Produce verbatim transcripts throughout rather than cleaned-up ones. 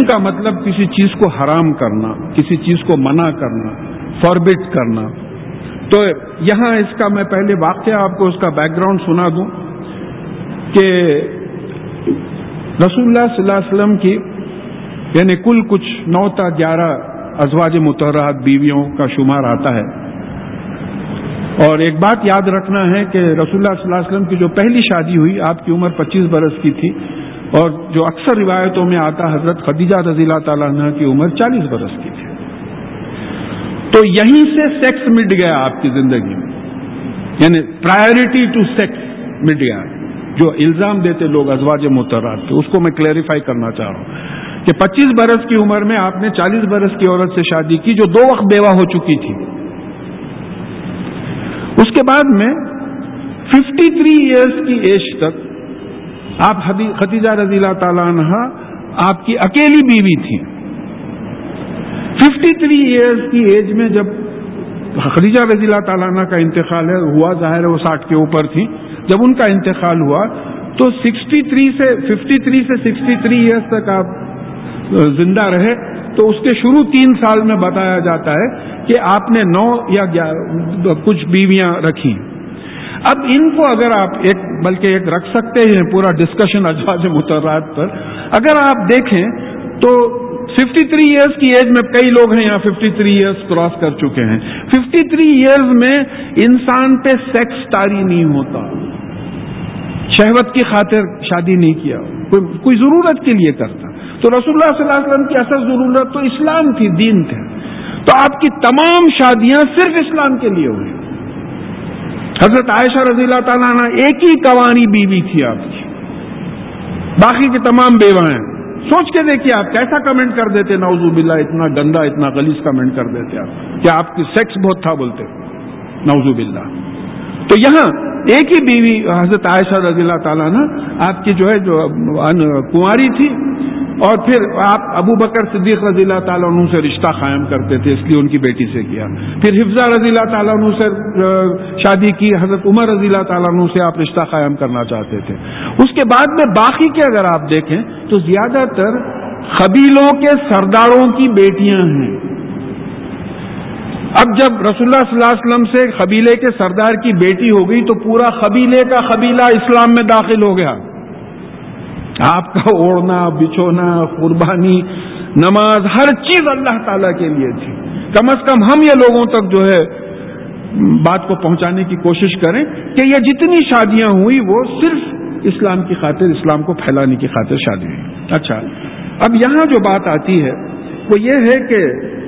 تحریم کا مطلب کسی چیز کو حرام کرنا، کسی چیز کو منع کرنا، فاربٹ کرنا. تو یہاں اس کا میں پہلے واقعہ آپ کو اس کا بیک گراؤنڈ سنا دوں کہ رسول اللہ صلی اللہ علیہ وسلم کی یعنی کل کچھ نو تا گیارہ ازواج مطہرات بیویوں کا شمار آتا ہے. اور ایک بات یاد رکھنا ہے کہ رسول اللہ صلی اللہ علیہ وسلم کی جو پہلی شادی ہوئی آپ کی عمر پچیس برس کی تھی، اور جو اکثر روایتوں میں آتا حضرت خدیجہ رضی اللہ تعالیٰ عنہ کی عمر چالیس برس کی تھی. تو یہیں سے سیکس مٹ گیا آپ کی زندگی میں، یعنی پرائرٹی ٹو سیکس مٹ گیا. جو الزام دیتے لوگ ازواج مطہرات پہ، اس کو میں کلیریفائی کرنا چاہ رہا ہوں کہ پچیس برس کی عمر میں آپ نے چالیس برس کی عورت سے شادی کی جو دو وقت بیوہ ہو چکی تھی. اس کے بعد میں ففٹی تھری ایئرس کی ایج تک آپ خدیجہ رضی اللہ تعالیٰ عنہ آپ کی اکیلی بیوی تھی. ففٹی تھری ایئرس کی ایج میں جب خدیجہ رضی اللہ تعالیٰ عنہ کا انتقال ہوا، ظاہر ہے وہ ساٹھ کے اوپر تھی جب ان کا انتقال ہوا، تو سکسٹی تھری سے ففٹی تھری سے سکسٹی تھری ایئرس تک آپ زندہ رہے. تو اس کے شروع تین سال میں بتایا جاتا ہے کہ آپ نے نو یا کچھ بیویاں رکھی. اب ان کو اگر آپ ایک بلکہ ایک رکھ سکتے ہیں پورا ڈسکشن ازواج مطہرات پر، اگر آپ دیکھیں تو ففٹی تھری ایئرس کی ایج میں کئی لوگ ہیں یہاں ففٹی تھری ایئرس کراس کر چکے ہیں. ففٹی تھری ایئرس میں انسان پہ سیکس طاری نہیں ہوتا، شہوت کی خاطر شادی نہیں کیا، کوئی, کوئی ضرورت کے لیے کرتا. تو رسول اللہ صلی اللہ علیہ وسلم کی اصل ضرورت تو اسلام تھی، دین تھے. تو آپ کی تمام شادیاں صرف اسلام کے لیے ہوئی. حضرت عائشہ رضی اللہ تعالیٰ عنہ ایک ہی کنواری بیوی تھی آپ کی، باقی کی تمام بیوائیں. سوچ کے دیکھیے آپ کیسا کمنٹ کر دیتے، نعوذ باللہ، اتنا گندا اتنا غلیظ کمنٹ کر دیتے آپ کہ آپ کی سیکس بہت تھا بولتے، نعوذ باللہ. تو یہاں ایک ہی بیوی حضرت عائشہ رضی اللہ تعالیٰ عنہ آپ کی جو ہے جو کنواری تھی، اور پھر آپ ابو بکر صدیق رضی اللہ تعالیٰ عنہ سے رشتہ قائم کرتے تھے، اس لیے ان کی بیٹی سے کیا. پھر حفصہ رضی اللہ تعالیٰ عنہ سے شادی کی، حضرت عمر رضی اللہ تعالیٰ عنہ سے آپ رشتہ قائم کرنا چاہتے تھے. اس کے بعد میں باقی کے اگر آپ دیکھیں تو زیادہ تر قبیلوں کے سرداروں کی بیٹیاں ہیں. اب جب رسول اللہ صلی اللہ علیہ وسلم سے قبیلے کے سردار کی بیٹی ہو گئی تو پورا قبیلے کا قبیلہ اسلام میں داخل ہو گیا. آپ کا اوڑھنا بچھونا قربانی نماز ہر چیز اللہ تعالیٰ کے لیے تھی. کم از کم ہم یہ لوگوں تک جو ہے بات کو پہنچانے کی کوشش کریں کہ یہ جتنی شادیاں ہوئی وہ صرف اسلام کی خاطر، اسلام کو پھیلانے کی خاطر شادی ہوئی. اچھا، اب یہاں جو بات آتی ہے وہ یہ ہے کہ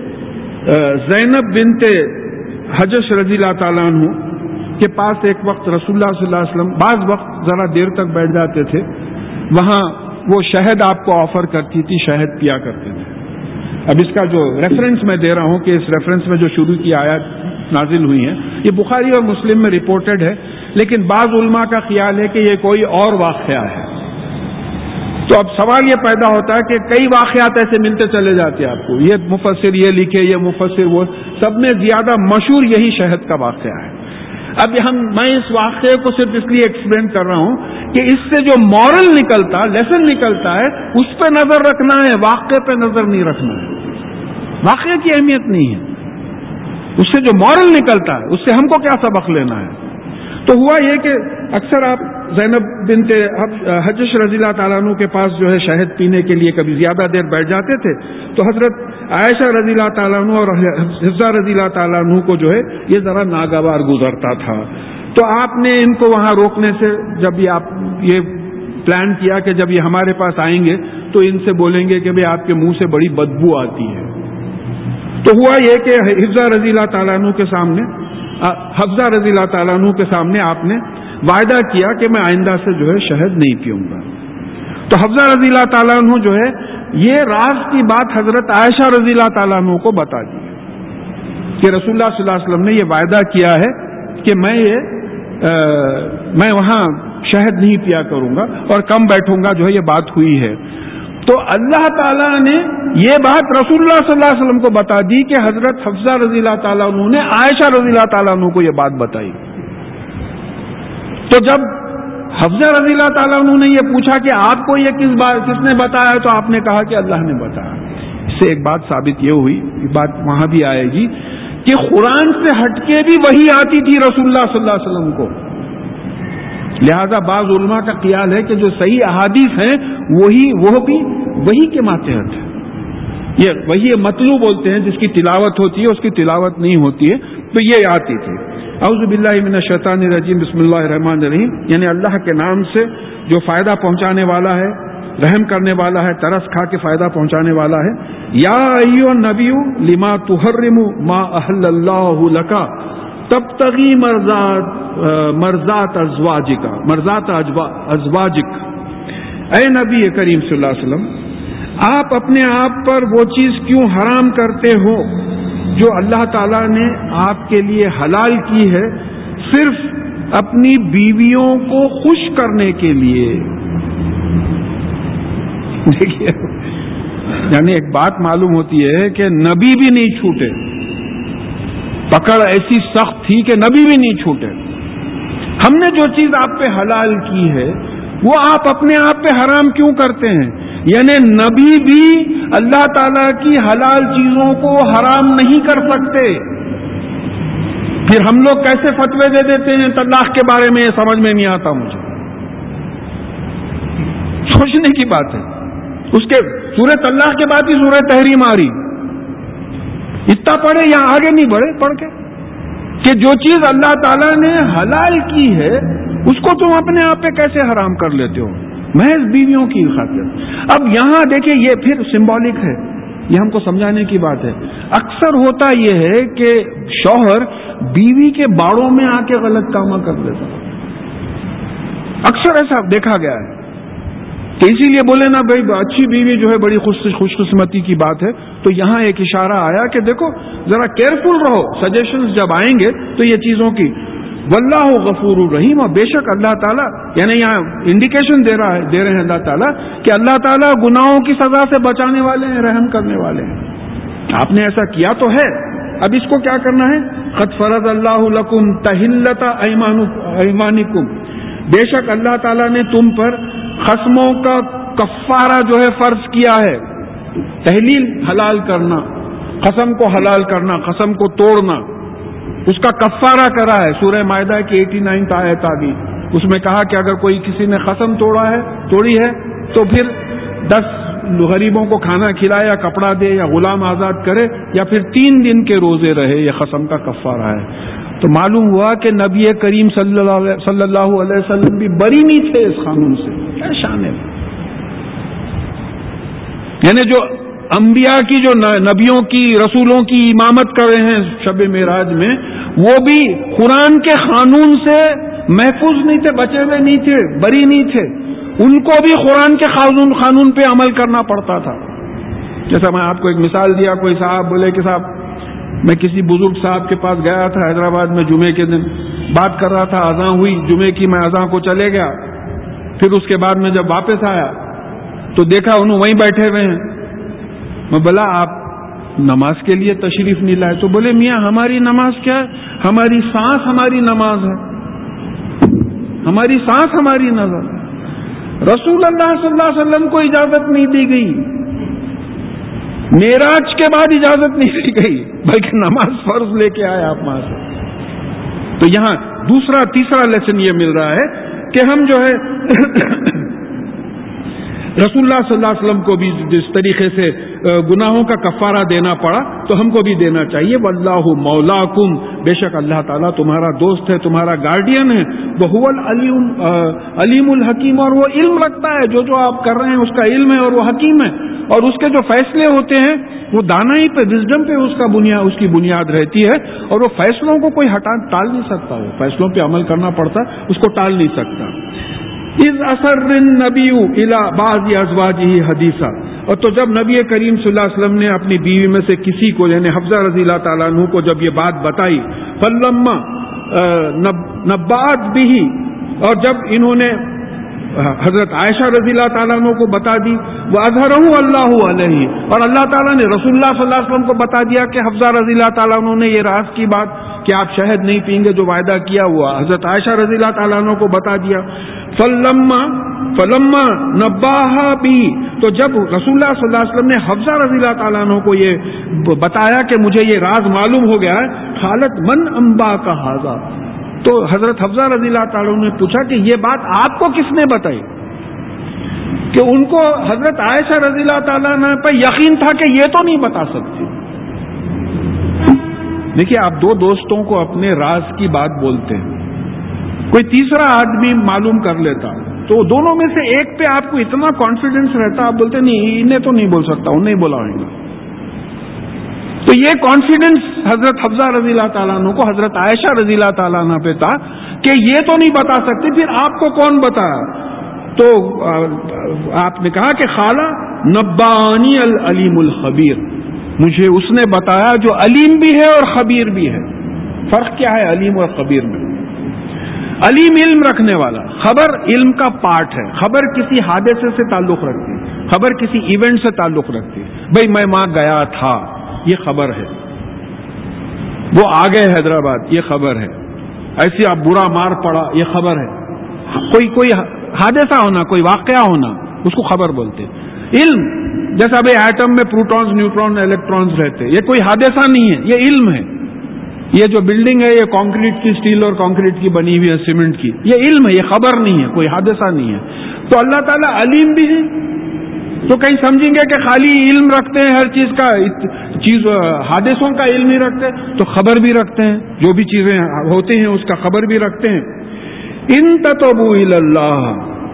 زینب بنت حجش رضی اللہ تعالیٰ عنہ کے پاس ایک وقت رسول اللہ صلی اللہ علیہ وسلم بعض وقت ذرا دیر تک بیٹھ جاتے تھے. وہاں وہ شہد آپ کو آفر کرتی تھی، شہد پیا کرتے تھے. اب اس کا جو ریفرنس میں دے رہا ہوں کہ اس ریفرنس میں جو شروع کی آیات نازل ہوئی ہیں یہ بخاری اور مسلم میں رپورٹڈ ہے، لیکن بعض علماء کا خیال ہے کہ یہ کوئی اور واقعہ ہے. تو اب سوال یہ پیدا ہوتا ہے کہ کئی واقعات ایسے ملتے چلے جاتے ہیں آپ کو، یہ مفسر یہ لکھے، یہ مفسر وہ، سب میں زیادہ مشہور یہی شہد کا واقعہ ہے. اب ہم میں اس واقعے کو صرف اس لیے ایکسپلین کر رہا ہوں کہ اس سے جو مورل نکلتا، لیسن نکلتا ہے، اس پہ نظر رکھنا ہے، واقعے پہ نظر نہیں رکھنا ہے. واقعے کی اہمیت نہیں ہے، اس سے جو مورل نکلتا ہے اس سے ہم کو کیا سبق لینا ہے. تو ہوا یہ کہ اکثر آپ زینب بنت حجش رضی اللہ تعالیٰ عنہ کے پاس جو ہے شہد پینے کے لیے کبھی زیادہ دیر بیٹھ جاتے تھے تو حضرت عائشہ رضی اللہ تعالیٰ عنہ اور حفصہ رضی اللہ تعالیٰ عنہ کو جو ہے یہ ذرا ناگوار گزرتا تھا. تو آپ نے ان کو وہاں روکنے سے جب یہ آپ یہ پلان کیا کہ جب یہ ہمارے پاس آئیں گے تو ان سے بولیں گے کہ بھئی آپ کے منہ سے بڑی بدبو آتی ہے. تو ہوا یہ کہ حفصہ رضی اللہ تعالیٰ عنہ کے سامنے حفصہ رضی اللہ تعالیٰ عنہ کے سامنے آپ نے وعدہ کیا کہ میں آئندہ سے جو ہے شہد نہیں پیوں گا. تو حفصہ رضی اللہ تعالیٰ عنہ جو ہے یہ راز کی بات حضرت عائشہ رضی اللہ تعالیٰ عنہ کو بتا دی کہ رسول اللہ صلی اللہ علیہ وسلم نے یہ وعدہ کیا ہے کہ میں یہ آ, میں وہاں شہد نہیں پیا کروں گا اور کم بیٹھوں گا، جو ہے یہ بات ہوئی ہے. تو اللہ تعالیٰ نے یہ بات رسول اللہ صلی اللہ علیہ وسلم کو بتا دی کہ حضرت حفصہ رضی اللہ تعالیٰ عنہ نے عائشہ رضی اللہ تعالیٰ عنہ کو یہ بات بتائی. تو جب حفصہ رضی اللہ تعالیٰ عنہ نے یہ پوچھا کہ آپ کو یہ کس بات کس نے بتایا، تو آپ نے کہا کہ اللہ نے بتایا. اس سے ایک بات ثابت یہ ہوئی، یہ بات وہاں بھی آئے گی کہ قرآن سے ہٹ کے بھی وحی آتی تھی رسول اللہ صلی اللہ علیہ وسلم کو. لہذا بعض علماء کا خیال ہے کہ جو صحیح احادیث ہیں وہی وہ بھی وحی کے ماتحت ہے. یہ وہی مطلوب بولتے ہیں جس کی تلاوت ہوتی ہے، اس کی تلاوت نہیں ہوتی ہے، تو یہ آتی تھی. اعوذ باللہ من الشیطان الرجیم، بسم اللہ الرحمن الرحیم، یعنی اللہ کے نام سے جو فائدہ پہنچانے والا ہے، رحم کرنے والا ہے، ترس کھا کے فائدہ پہنچانے والا ہے. یا ایھا النبی لما تحرم ما احل اللہ لک تبتغی مرضات مرضات ازواجک مرضات ازواجک. اے نبی کریم صلی اللہ علیہ وسلم، آپ اپنے آپ پر وہ چیز کیوں حرام کرتے ہو جو اللہ تعالیٰ نے آپ کے لیے حلال کی ہے، صرف اپنی بیویوں کو خوش کرنے کے لیے؟ دیکھیے، یعنی ایک بات معلوم ہوتی ہے کہ نبی بھی نہیں چھوٹے، پکڑ ایسی سخت تھی کہ نبی بھی نہیں چھوٹے. ہم نے جو چیز آپ پہ حلال کی ہے وہ آپ اپنے آپ پہ حرام کیوں کرتے ہیں؟ یعنی نبی بھی اللہ تعالیٰ کی حلال چیزوں کو حرام نہیں کر سکتے. پھر ہم لوگ کیسے فتوے دے دیتے ہیں طلاق کے بارے میں، یہ سمجھ میں نہیں آتا مجھے. سوچنے کی بات ہے. اس کے سورہ طلاق کے بعد ہی سورہ تحریم آ رہی، اتنا پڑھے یا آگے نہیں بڑھے پڑھ کے کہ جو چیز اللہ تعالیٰ نے حلال کی ہے اس کو تم اپنے آپ پہ کیسے حرام کر لیتے ہو محض بیویوں کی خاطر. اب یہاں دیکھیں، یہ پھر سمبولک ہے، یہ ہم کو سمجھانے کی بات ہے. اکثر ہوتا یہ ہے کہ شوہر بیوی کے باڑوں میں آ کے غلط کام کر دیتا، اکثر ایسا دیکھا گیا ہے. تو اسی لیے بولے نا بھائی اچھی بیوی جو ہے بڑی خوش خوش قسمتی کی بات ہے. تو یہاں ایک اشارہ آیا کہ دیکھو ذرا کیئرفل رہو، سجیشنز جب آئیں گے تو یہ چیزوں کی. واللہ غفور الرحیم، اور بے شک اللہ تعالیٰ، یعنی یہاں انڈیکیشن دے رہا ہے دے رہے ہیں اللہ تعالیٰ کہ اللہ تعالیٰ گناہوں کی سزا سے بچانے والے ہیں، رحم کرنے والے ہیں. آپ نے ایسا کیا تو ہے، اب اس کو کیا کرنا ہے؟ قد فرض اللہ لکم تحلۃ ایمانکم، بے شک اللہ تعالیٰ نے تم پر قسموں کا کفارہ جو ہے فرض کیا ہے. تحلیل حلال کرنا، قسم کو حلال کرنا، قسم کو توڑنا، اس کا کفارہ کرا ہے. سورہ مائدہ کی ایٹی نائنتھ آیت آ گئی، اس میں کہا کہ اگر کوئی کسی نے قسم توڑا ہے توڑی ہے تو پھر دس غریبوں کو کھانا کھلائے یا کپڑا دے یا غلام آزاد کرے یا پھر تین دن کے روزے رہے، یہ قسم کا کفارہ ہے. تو معلوم ہوا کہ نبی کریم صلی اللہ علیہ وسلم بھی بری نہیں تھے اس قانون سے. کیا شان ہے! یعنی جو انبیاء کی، جو نبیوں کی، رسولوں کی امامت کر رہے ہیں شب معراج میں، وہ بھی قرآن کے قانون سے محفوظ نہیں تھے، بچے ہوئے نہیں تھے، بری نہیں تھے. ان کو بھی قرآن کے قانون قانون پہ عمل کرنا پڑتا تھا. جیسا میں آپ کو ایک مثال دیا، کوئی صاحب بولے کہ صاحب میں کسی بزرگ صاحب کے پاس گیا تھا حیدرآباد میں جمعے کے دن، بات کر رہا تھا، اذان ہوئی جمعے کی، میں اذان کو چلے گیا. پھر اس کے بعد میں جب واپس آیا تو دیکھا انہوں وہیں بیٹھے ہوئے ہیں. میں بولا آپ نماز کے لیے تشریف نہیں لائے؟ تو بولے میاں ہماری نماز کیا ہے، ہماری سانس ہماری نماز ہے، ہماری سانس ہماری نماز ہے. رسول اللہ صلی اللہ علیہ وسلم کو اجازت نہیں دی گئی، معراج کے بعد اجازت نہیں دی گئی، بلکہ نماز فرض لے کے آئے آپ وہاں سے. تو یہاں دوسرا تیسرا لیسن یہ مل رہا ہے کہ ہم جو ہے رسول اللہ صلی اللہ علیہ وسلم کو بھی جس طریقے سے گناہوں کا کفارہ دینا پڑا تو ہم کو بھی دینا چاہیے. واللہ مولاکم، بے شک اللہ تعالیٰ تمہارا دوست ہے، تمہارا گارڈین ہے. وہو العلیم علیم الحکیم، اور وہ علم رکھتا ہے، جو جو آپ کر رہے ہیں اس کا علم ہے اور وہ حکیم ہے. اور اس کے جو فیصلے ہوتے ہیں وہ دانائی پہ، وزڈم پہ اس کا بنیاد اس کی بنیاد رہتی ہے. اور وہ فیصلوں کو کوئی ہٹا ٹال نہیں سکتا، وہ فیصلوں پہ عمل کرنا پڑتا ہے، اس کو ٹال نہیں سکتا. اذ اثر النبی الی بعض ازواجہ حدیثا، اور تو جب نبی کریم صلی اللہ علیہ وسلم نے اپنی بیوی میں سے کسی کو یعنی حفصہ رضی اللہ تعالیٰ عنہ کو جب یہ بات بتائی، فلما نبأت بہ، اور جب انہوں نے حضرت عائشہ رضی اللہ تعالیٰ عنہ کو بتا دی، وَأَظْهَرَهُ اللَّهُ عَلَيْهِ، اور اللہ تعالیٰ نے رسول اللہ صلی اللہ علیہ وسلم کو بتا دیا کہ حفصہ رضی اللہ تعالیٰ عنہ نے یہ راز کی بات کہ آپ شہد نہیں پئیں گے جو وعدہ کیا ہوا. حضرت عائشہ رضی اللہ تعالیٰ عنہ کو بتا دیا. فلما فلما نباہا بھی، تو جب رسول اللہ صلی اللہ علیہ وسلم نے حفصہ رضی اللہ تعالیٰ عنہ کو یہ بتایا کہ مجھے یہ راز معلوم ہو گیا ہے، قالت من انبا کا ھذا، تو حضرت حفصہ رضی اللہ تعالیٰ عنہ نے پوچھا کہ یہ بات آپ کو کس نے بتائی؟ کہ ان کو حضرت عائشہ رضی اللہ تعالیٰ عنہ پر یقین تھا کہ یہ تو نہیں بتا سکتی. دیکھیے آپ دو دوستوں کو اپنے راز کی بات بولتے ہیں، کوئی تیسرا آدمی معلوم کر لیتا تو دونوں میں سے ایک پہ آپ کو اتنا کانفیڈنس رہتا، آپ بولتے نہیں انہیں تو نہیں بول سکتا، انہیں نہیں بولا ہوگا. تو یہ کانفیڈنس حضرت حفصہ رضی اللہ تعالیٰ عنہ کو حضرت عائشہ رضی اللہ تعالیٰ عنہ پہ تھا کہ یہ تو نہیں بتا سکتی، پھر آپ کو کون بتایا؟ تو آپ نے کہا کہ خالہ نبانی العلیم الخبیر، مجھے اس نے بتایا جو علیم بھی ہے اور خبیر بھی ہے. فرق کیا ہے علیم اور خبیر میں؟ علیم علم رکھنے والا، خبر علم کا پارٹ ہے. خبر کسی حادثے سے تعلق رکھتی، خبر کسی ایونٹ سے تعلق رکھتی. بھئی میں وہاں گیا تھا، یہ خبر ہے. وہ آ گئے حیدرآباد، یہ خبر ہے. ایسی آپ برا مار پڑا، یہ خبر ہے. کوئی کوئی حادثہ ہونا، کوئی واقعہ ہونا، اس کو خبر بولتے. علم جیسا بھائی ایٹم میں پروٹونز نیوٹرون الیکٹرونز رہتے، یہ کوئی حادثہ نہیں ہے، یہ علم ہے. یہ جو بلڈنگ ہے یہ کانکریٹ کی، اسٹیل اور کانکریٹ کی بنی ہوئی ہے، سیمنٹ کی، یہ علم ہے، یہ خبر نہیں ہے، کوئی حادثہ نہیں ہے. تو اللہ تعالیٰ علیم بھی ہے. تو کہیں سمجھیں گے کہ خالی علم رکھتے ہیں ہر چیز کا، چیز حادثوں کا علم ہی رکھتے ہیں، تو خبر بھی رکھتے ہیں، جو بھی چیزیں ہوتی ہیں اس کا خبر بھی رکھتے ہیں. ان تتوبوا الی اللہ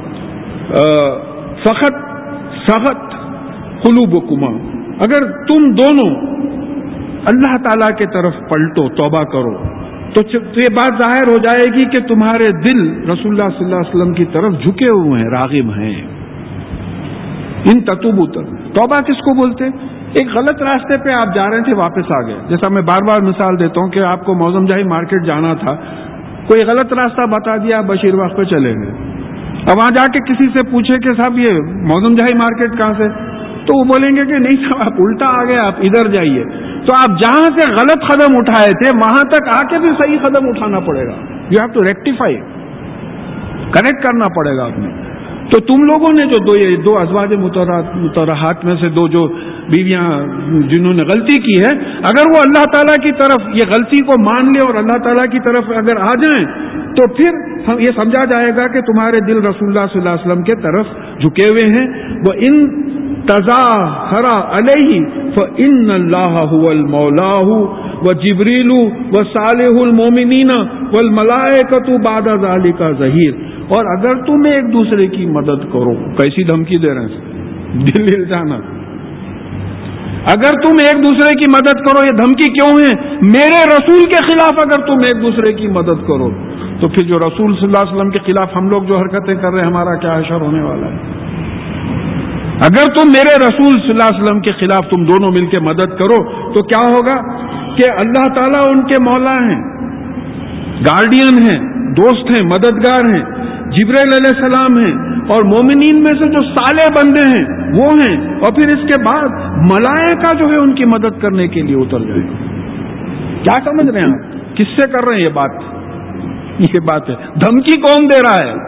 فقط سغت قلوبکما، اگر تم دونوں اللہ تعالیٰ کی طرف پلٹو، توبہ کرو، تو یہ بات ظاہر ہو جائے گی کہ تمہارے دل رسول اللہ صلی اللہ علیہ وسلم کی طرف جھکے ہوئے ہیں، راغب ہیں. ان تتوبوا، توبہ کس کو بولتے؟ ایک غلط راستے پہ آپ جا رہے تھے، واپس آ گئے. جیسا میں بار بار مثال دیتا ہوں کہ آپ کو موزم جاہی مارکیٹ جانا تھا، کوئی غلط راستہ بتا دیا، آپ بشیر باغ پہ چلے گئے. اب وہاں جا کے کسی سے پوچھے کہ صاحب یہ موزم جاہی مارکیٹ کہاں سے، تو وہ بولیں گے کہ نہیں صاحب آپ الٹا آ گئے، آپ ادھر جائیے. تو آپ جہاں سے غلط قدم اٹھائے تھے وہاں تک آ کے بھی صحیح قدم اٹھانا پڑے گا. You have to rectify, correct کرنا پڑے گا آپ نے. تو تم لوگوں نے جو دو یہ دو ازواج مطہرات میں سے دو جو بیویاں جنہوں نے غلطی کی ہے، اگر وہ اللہ تعالیٰ کی طرف یہ غلطی کو مان لے اور اللہ تعالیٰ کی طرف اگر آ جائیں تو پھر یہ سمجھا جائے گا کہ تمہارے دل رسول اللہ صلی اللہ علیہ وسلم کے طرف جھکے ہوئے ہیں. وہ ان تظاہر علیہ فإن اللہ هو المولا وجبریل وصالح المؤمنین والملائکۃ بعد ذلک ظہیر. اور اگر تم ایک دوسرے کی مدد کرو، کیسی دھمکی دے رہے ہیں، دل ہل جانا. اگر تم ایک دوسرے کی مدد کرو، یہ دھمکی کیوں ہے؟ میرے رسول کے خلاف اگر تم ایک دوسرے کی مدد کرو تو پھر جو رسول صلی اللہ علیہ وسلم کے خلاف ہم لوگ جو حرکتیں کر رہے ہیں، ہمارا کیا حشر ہونے والا ہے. اگر تم میرے رسول صلی اللہ علیہ وسلم کے خلاف تم دونوں مل کے مدد کرو تو کیا ہوگا کہ اللہ تعالیٰ ان کے مولا ہیں، گارڈین ہیں، دوست ہیں، مددگار ہیں، جبرائیل علیہ السلام ہیں، اور مومنین میں سے جو صالح بندے ہیں وہ ہیں، اور پھر اس کے بعد ملائکہ جو ہے ان کی مدد کرنے کے لیے اتر جائے. کیا سمجھ رہے ہیں آپ؟ کس سے کر رہے ہیں یہ بات؟ یہ بات ہے دھمکی کون دے رہا ہے؟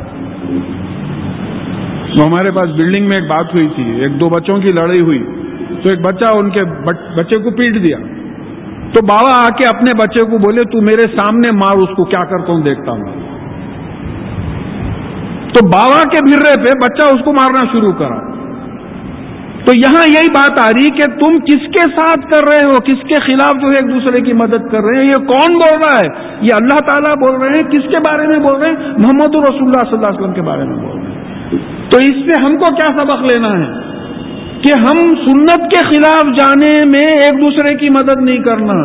تو ہمارے پاس بلڈنگ میں ایک بات ہوئی تھی، ایک دو بچوں کی لڑائی ہوئی، تو ایک بچہ ان کے بچے کو پیٹ دیا. تو بابا آ کے اپنے بچے کو بولے تو میرے سامنے مار اس کو، کیا کر کون دیکھتا ہوں. تو بابا کے بھرے پہ بچہ اس کو مارنا شروع کرا. تو یہاں یہی بات آ رہی کہ تم کس کے ساتھ کر رہے ہو، کس کے خلاف جو ہے ایک دوسرے کی مدد کر رہے ہیں. یہ کون بول رہا ہے؟ یہ اللہ تعالیٰ بول رہے ہیں. کس کے بارے میں بول رہے ہیں؟ محمد رسول اللہ صلی اللہ علیہ وسلم کے بارے میں بول رہے ہیں. تو اس سے ہم کو کیا سبق لینا ہے کہ ہم سنت کے خلاف جانے میں ایک دوسرے کی مدد نہیں کرنا.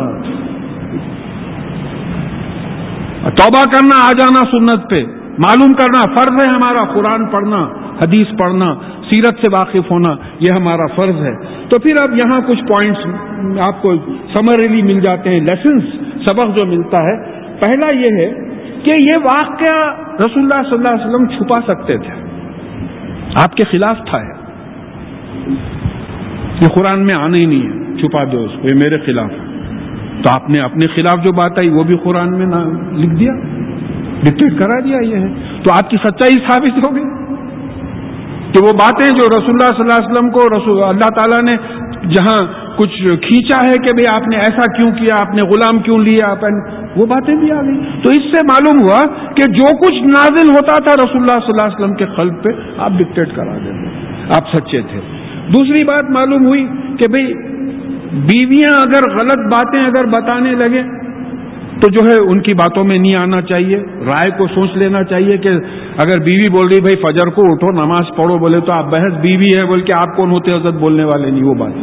توبہ کرنا، آ جانا سنت پہ، معلوم کرنا فرض ہے ہمارا. قرآن پڑھنا، حدیث پڑھنا، سیرت سے واقف ہونا، یہ ہمارا فرض ہے. تو پھر اب یہاں کچھ پوائنٹس آپ کو سمریلی مل جاتے ہیں، لیسنس، سبق جو ملتا ہے. پہلا یہ ہے کہ یہ واقعہ رسول اللہ صلی اللہ علیہ وسلم چھپا سکتے تھے، آپ کے خلاف تھا. یہ قرآن میں آنا ہی نہیں ہے، چھپا دو اس کو، یہ میرے خلاف ہے. تو آپ نے اپنے خلاف جو بات آئی وہ بھی قرآن میں نہ لکھ دیا، ڈکٹیٹ کرا دیا. یہ ہے تو آپ کی سچائی ثابت ہو گئی کہ وہ باتیں جو رسول اللہ صلی اللہ علیہ وسلم کو رسول اللہ تعالیٰ نے جہاں کچھ کھینچا ہے کہ بھئی آپ نے ایسا کیوں کیا، آپ نے غلام کیوں لیا، وہ باتیں بھی آ گئی. تو اس سے معلوم ہوا کہ جو کچھ نازل ہوتا تھا رسول اللہ صلی اللہ علیہ وسلم کے قلب پہ آپ ڈکٹیٹ کرا دیتے، آپ سچے تھے. دوسری بات معلوم ہوئی کہ بھئی بیویاں اگر غلط باتیں اگر بتانے لگے تو جو ہے ان کی باتوں میں نہیں آنا چاہیے، رائے کو سوچ لینا چاہیے کہ اگر بیوی بول رہی بھائی فجر کو اٹھو نماز پڑھو، بولے تو آپ بحث بیوی ہے بول کے آپ کون ہوتے حضرت بولنے والے، نہیں وہ بات.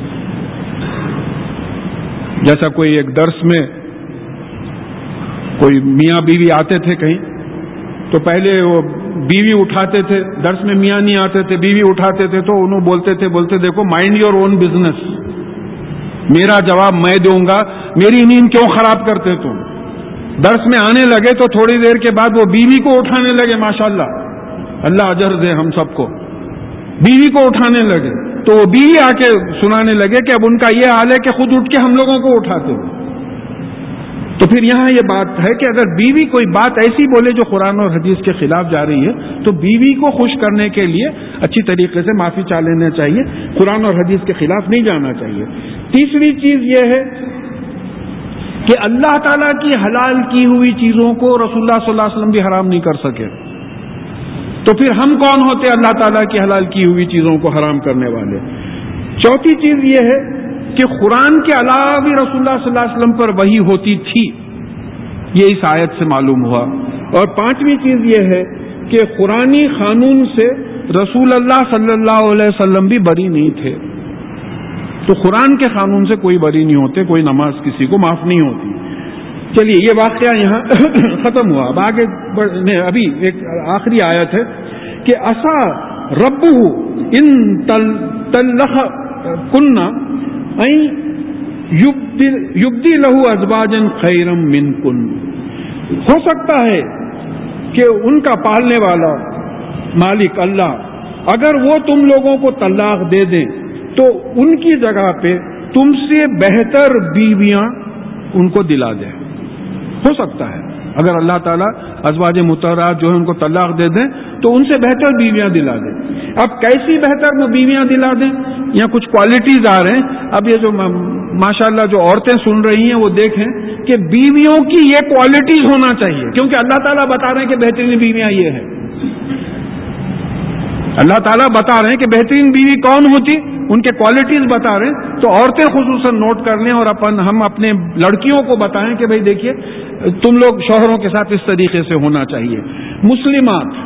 جیسا کوئی ایک درس میں کوئی میاں بیوی آتے تھے کہیں تو پہلے وہ بیوی اٹھاتے تھے، درس میں میاں نہیں آتے تھے، بیوی اٹھاتے تھے تو انہوں بولتے تھے بولتے دیکھو مائنڈ یور اون بزنس، میرا جواب میں دوں گا، میری نیند کیوں خراب کرتے تم. درس میں آنے لگے تو تھوڑی دیر کے بعد وہ بیوی کو اٹھانے لگے، ماشاءاللہ اللہ اجر دے ہم سب کو، بیوی کو اٹھانے لگے تو وہ بیوی آ کے سنانے لگے کہ اب ان کا یہ حال ہے کہ خود اٹھ کے ہم لوگوں کو اٹھاتے ہو. تو پھر یہاں یہ بات ہے کہ اگر بیوی کوئی بات ایسی بولے جو قرآن اور حدیث کے خلاف جا رہی ہے تو بیوی کو خوش کرنے کے لیے اچھی طریقے سے معافی چاہ لینا چاہیے، قرآن اور حدیث کے خلاف نہیں جانا چاہیے. تیسری چیز یہ ہے کہ اللہ تعالیٰ کی حلال کی ہوئی چیزوں کو رسول اللہ صلی اللہ علیہ وسلم بھی حرام نہیں کر سکے، تو پھر ہم کون ہوتے اللہ تعالیٰ کی حلال کی ہوئی چیزوں کو حرام کرنے والے. چوتھی چیز یہ ہے کہ قرآن کے علاوہ بھی رسول اللہ صلی اللہ علیہ وسلم پر وحی ہوتی تھی، یہ اس آیت سے معلوم ہوا. اور پانچویں چیز یہ ہے کہ قرآنی قانون سے رسول اللہ صلی اللہ علیہ وسلم بھی بری نہیں تھے. تو قرآن کے قانون سے کوئی بری نہیں ہوتے، کوئی نماز کسی کو معاف نہیں ہوتی. چلیے یہ واقعہ یہاں ختم ہوا. اب آگے ابھی ایک آخری آیت ہے کہ اسا ربہ ان طلق کننا یبدی لہو ازواجا خیرا منکن. ہو سکتا ہے کہ ان کا پالنے والا مالک اللہ اگر وہ تم لوگوں کو طلاق دے دیں تو ان کی جگہ پہ تم سے بہتر بیویاں ان کو دلا دیں. ہو سکتا ہے اگر اللہ تعالیٰ ازواج مطہرات جو ہے ان کو طلاق دے دیں تو ان سے بہتر بیویاں دلا دیں. اب کیسی بہتر وہ بیویاں دلا دیں، یہاں کچھ کوالٹیز آ رہے ہیں. اب یہ جو ماشاءاللہ جو عورتیں سن رہی ہیں وہ دیکھیں کہ بیویوں کی یہ کوالٹیز ہونا چاہیے، کیونکہ اللہ تعالیٰ بتا رہے ہیں کہ بہترین بیویاں یہ ہیں. اللہ تعالیٰ بتا رہے ہیں کہ بہترین بیوی کون ہوتی، ان کے کوالٹیز بتا رہے ہیں. تو عورتیں خصوصاً نوٹ کر لیں اور اپن ہم اپنے لڑکیوں کو بتائیں کہ بھئی دیکھیے تم لوگ شوہروں کے ساتھ اس طریقے سے ہونا چاہیے. مسلمات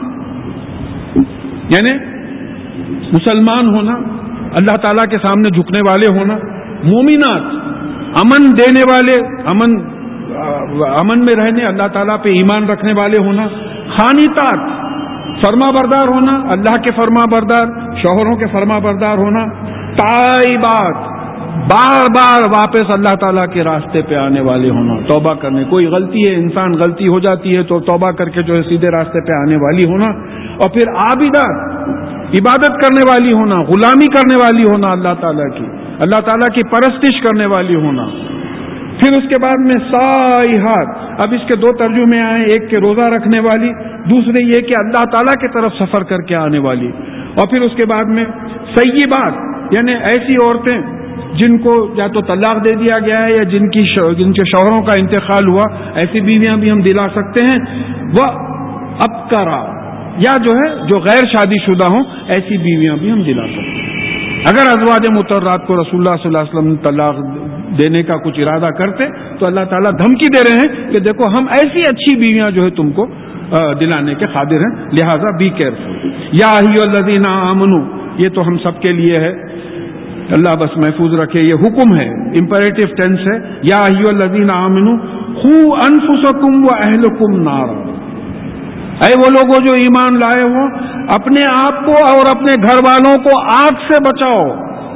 یعنی مسلمان ہونا، اللہ تعالیٰ کے سامنے جھکنے والے ہونا. مومنات امن دینے والے، امن امن میں رہنے، اللہ تعالیٰ پہ ایمان رکھنے والے ہونا. خانیتات فرما بردار ہونا، اللہ کے فرما بردار شوہروں کے فرما بردار ہونا. تائبات بار بار واپس اللہ تعالیٰ کے راستے پہ آنے والے ہونا، توبہ کرنے. کوئی غلطی ہے، انسان غلطی ہو جاتی ہے تو توبہ کر کے جو ہے سیدھے راستے پہ آنے والی ہونا. اور پھر عابدات عبادت کرنے والی ہونا، غلامی کرنے والی ہونا اللہ تعالیٰ کی، اللہ تعالیٰ کی پرستش کرنے والی ہونا. پھر اس کے بعد میں سائحات، اب اس کے دو ترجمے آئے، ایک کے روزہ رکھنے والی، دوسرے یہ کہ اللہ تعالیٰ کی طرف سفر کر کے آنے والی. اور پھر اس کے بعد میں سیبات یعنی ایسی عورتیں جن کو یا تو طلاق دے دیا گیا ہے یا جن کی جن کے شوہروں کا انتقال ہوا، ایسی بیویاں بھی ہم دلا سکتے ہیں. وہ ابکرا یا جو ہے جو غیر شادی شدہ ہوں، ایسی بیویاں بھی ہم دلا سکتے ہیں. اگر ازواج مطہرات کو رسول اللہ صلی اللہ علیہ وسلم طلاق دینے کا کچھ ارادہ کرتے تو اللہ تعالیٰ دھمکی دے رہے ہیں کہ دیکھو ہم ایسی اچھی بیویاں جو ہے تم کو دلانے کے قادر ہیں، لہذا بی کیئرفل. یا ایھا الذین آمنو، یہ تو ہم سب کے لیے ہے، اللہ بس محفوظ رکھے. یہ حکم ہے، امپیریٹو ٹینس ہے. یا ایھا الذین آمنو قوا انفسکم واہلکم نارا. اے وہ لوگوں جو ایمان لائے ہو، اپنے آپ کو اور اپنے گھر والوں کو آگ سے بچاؤ.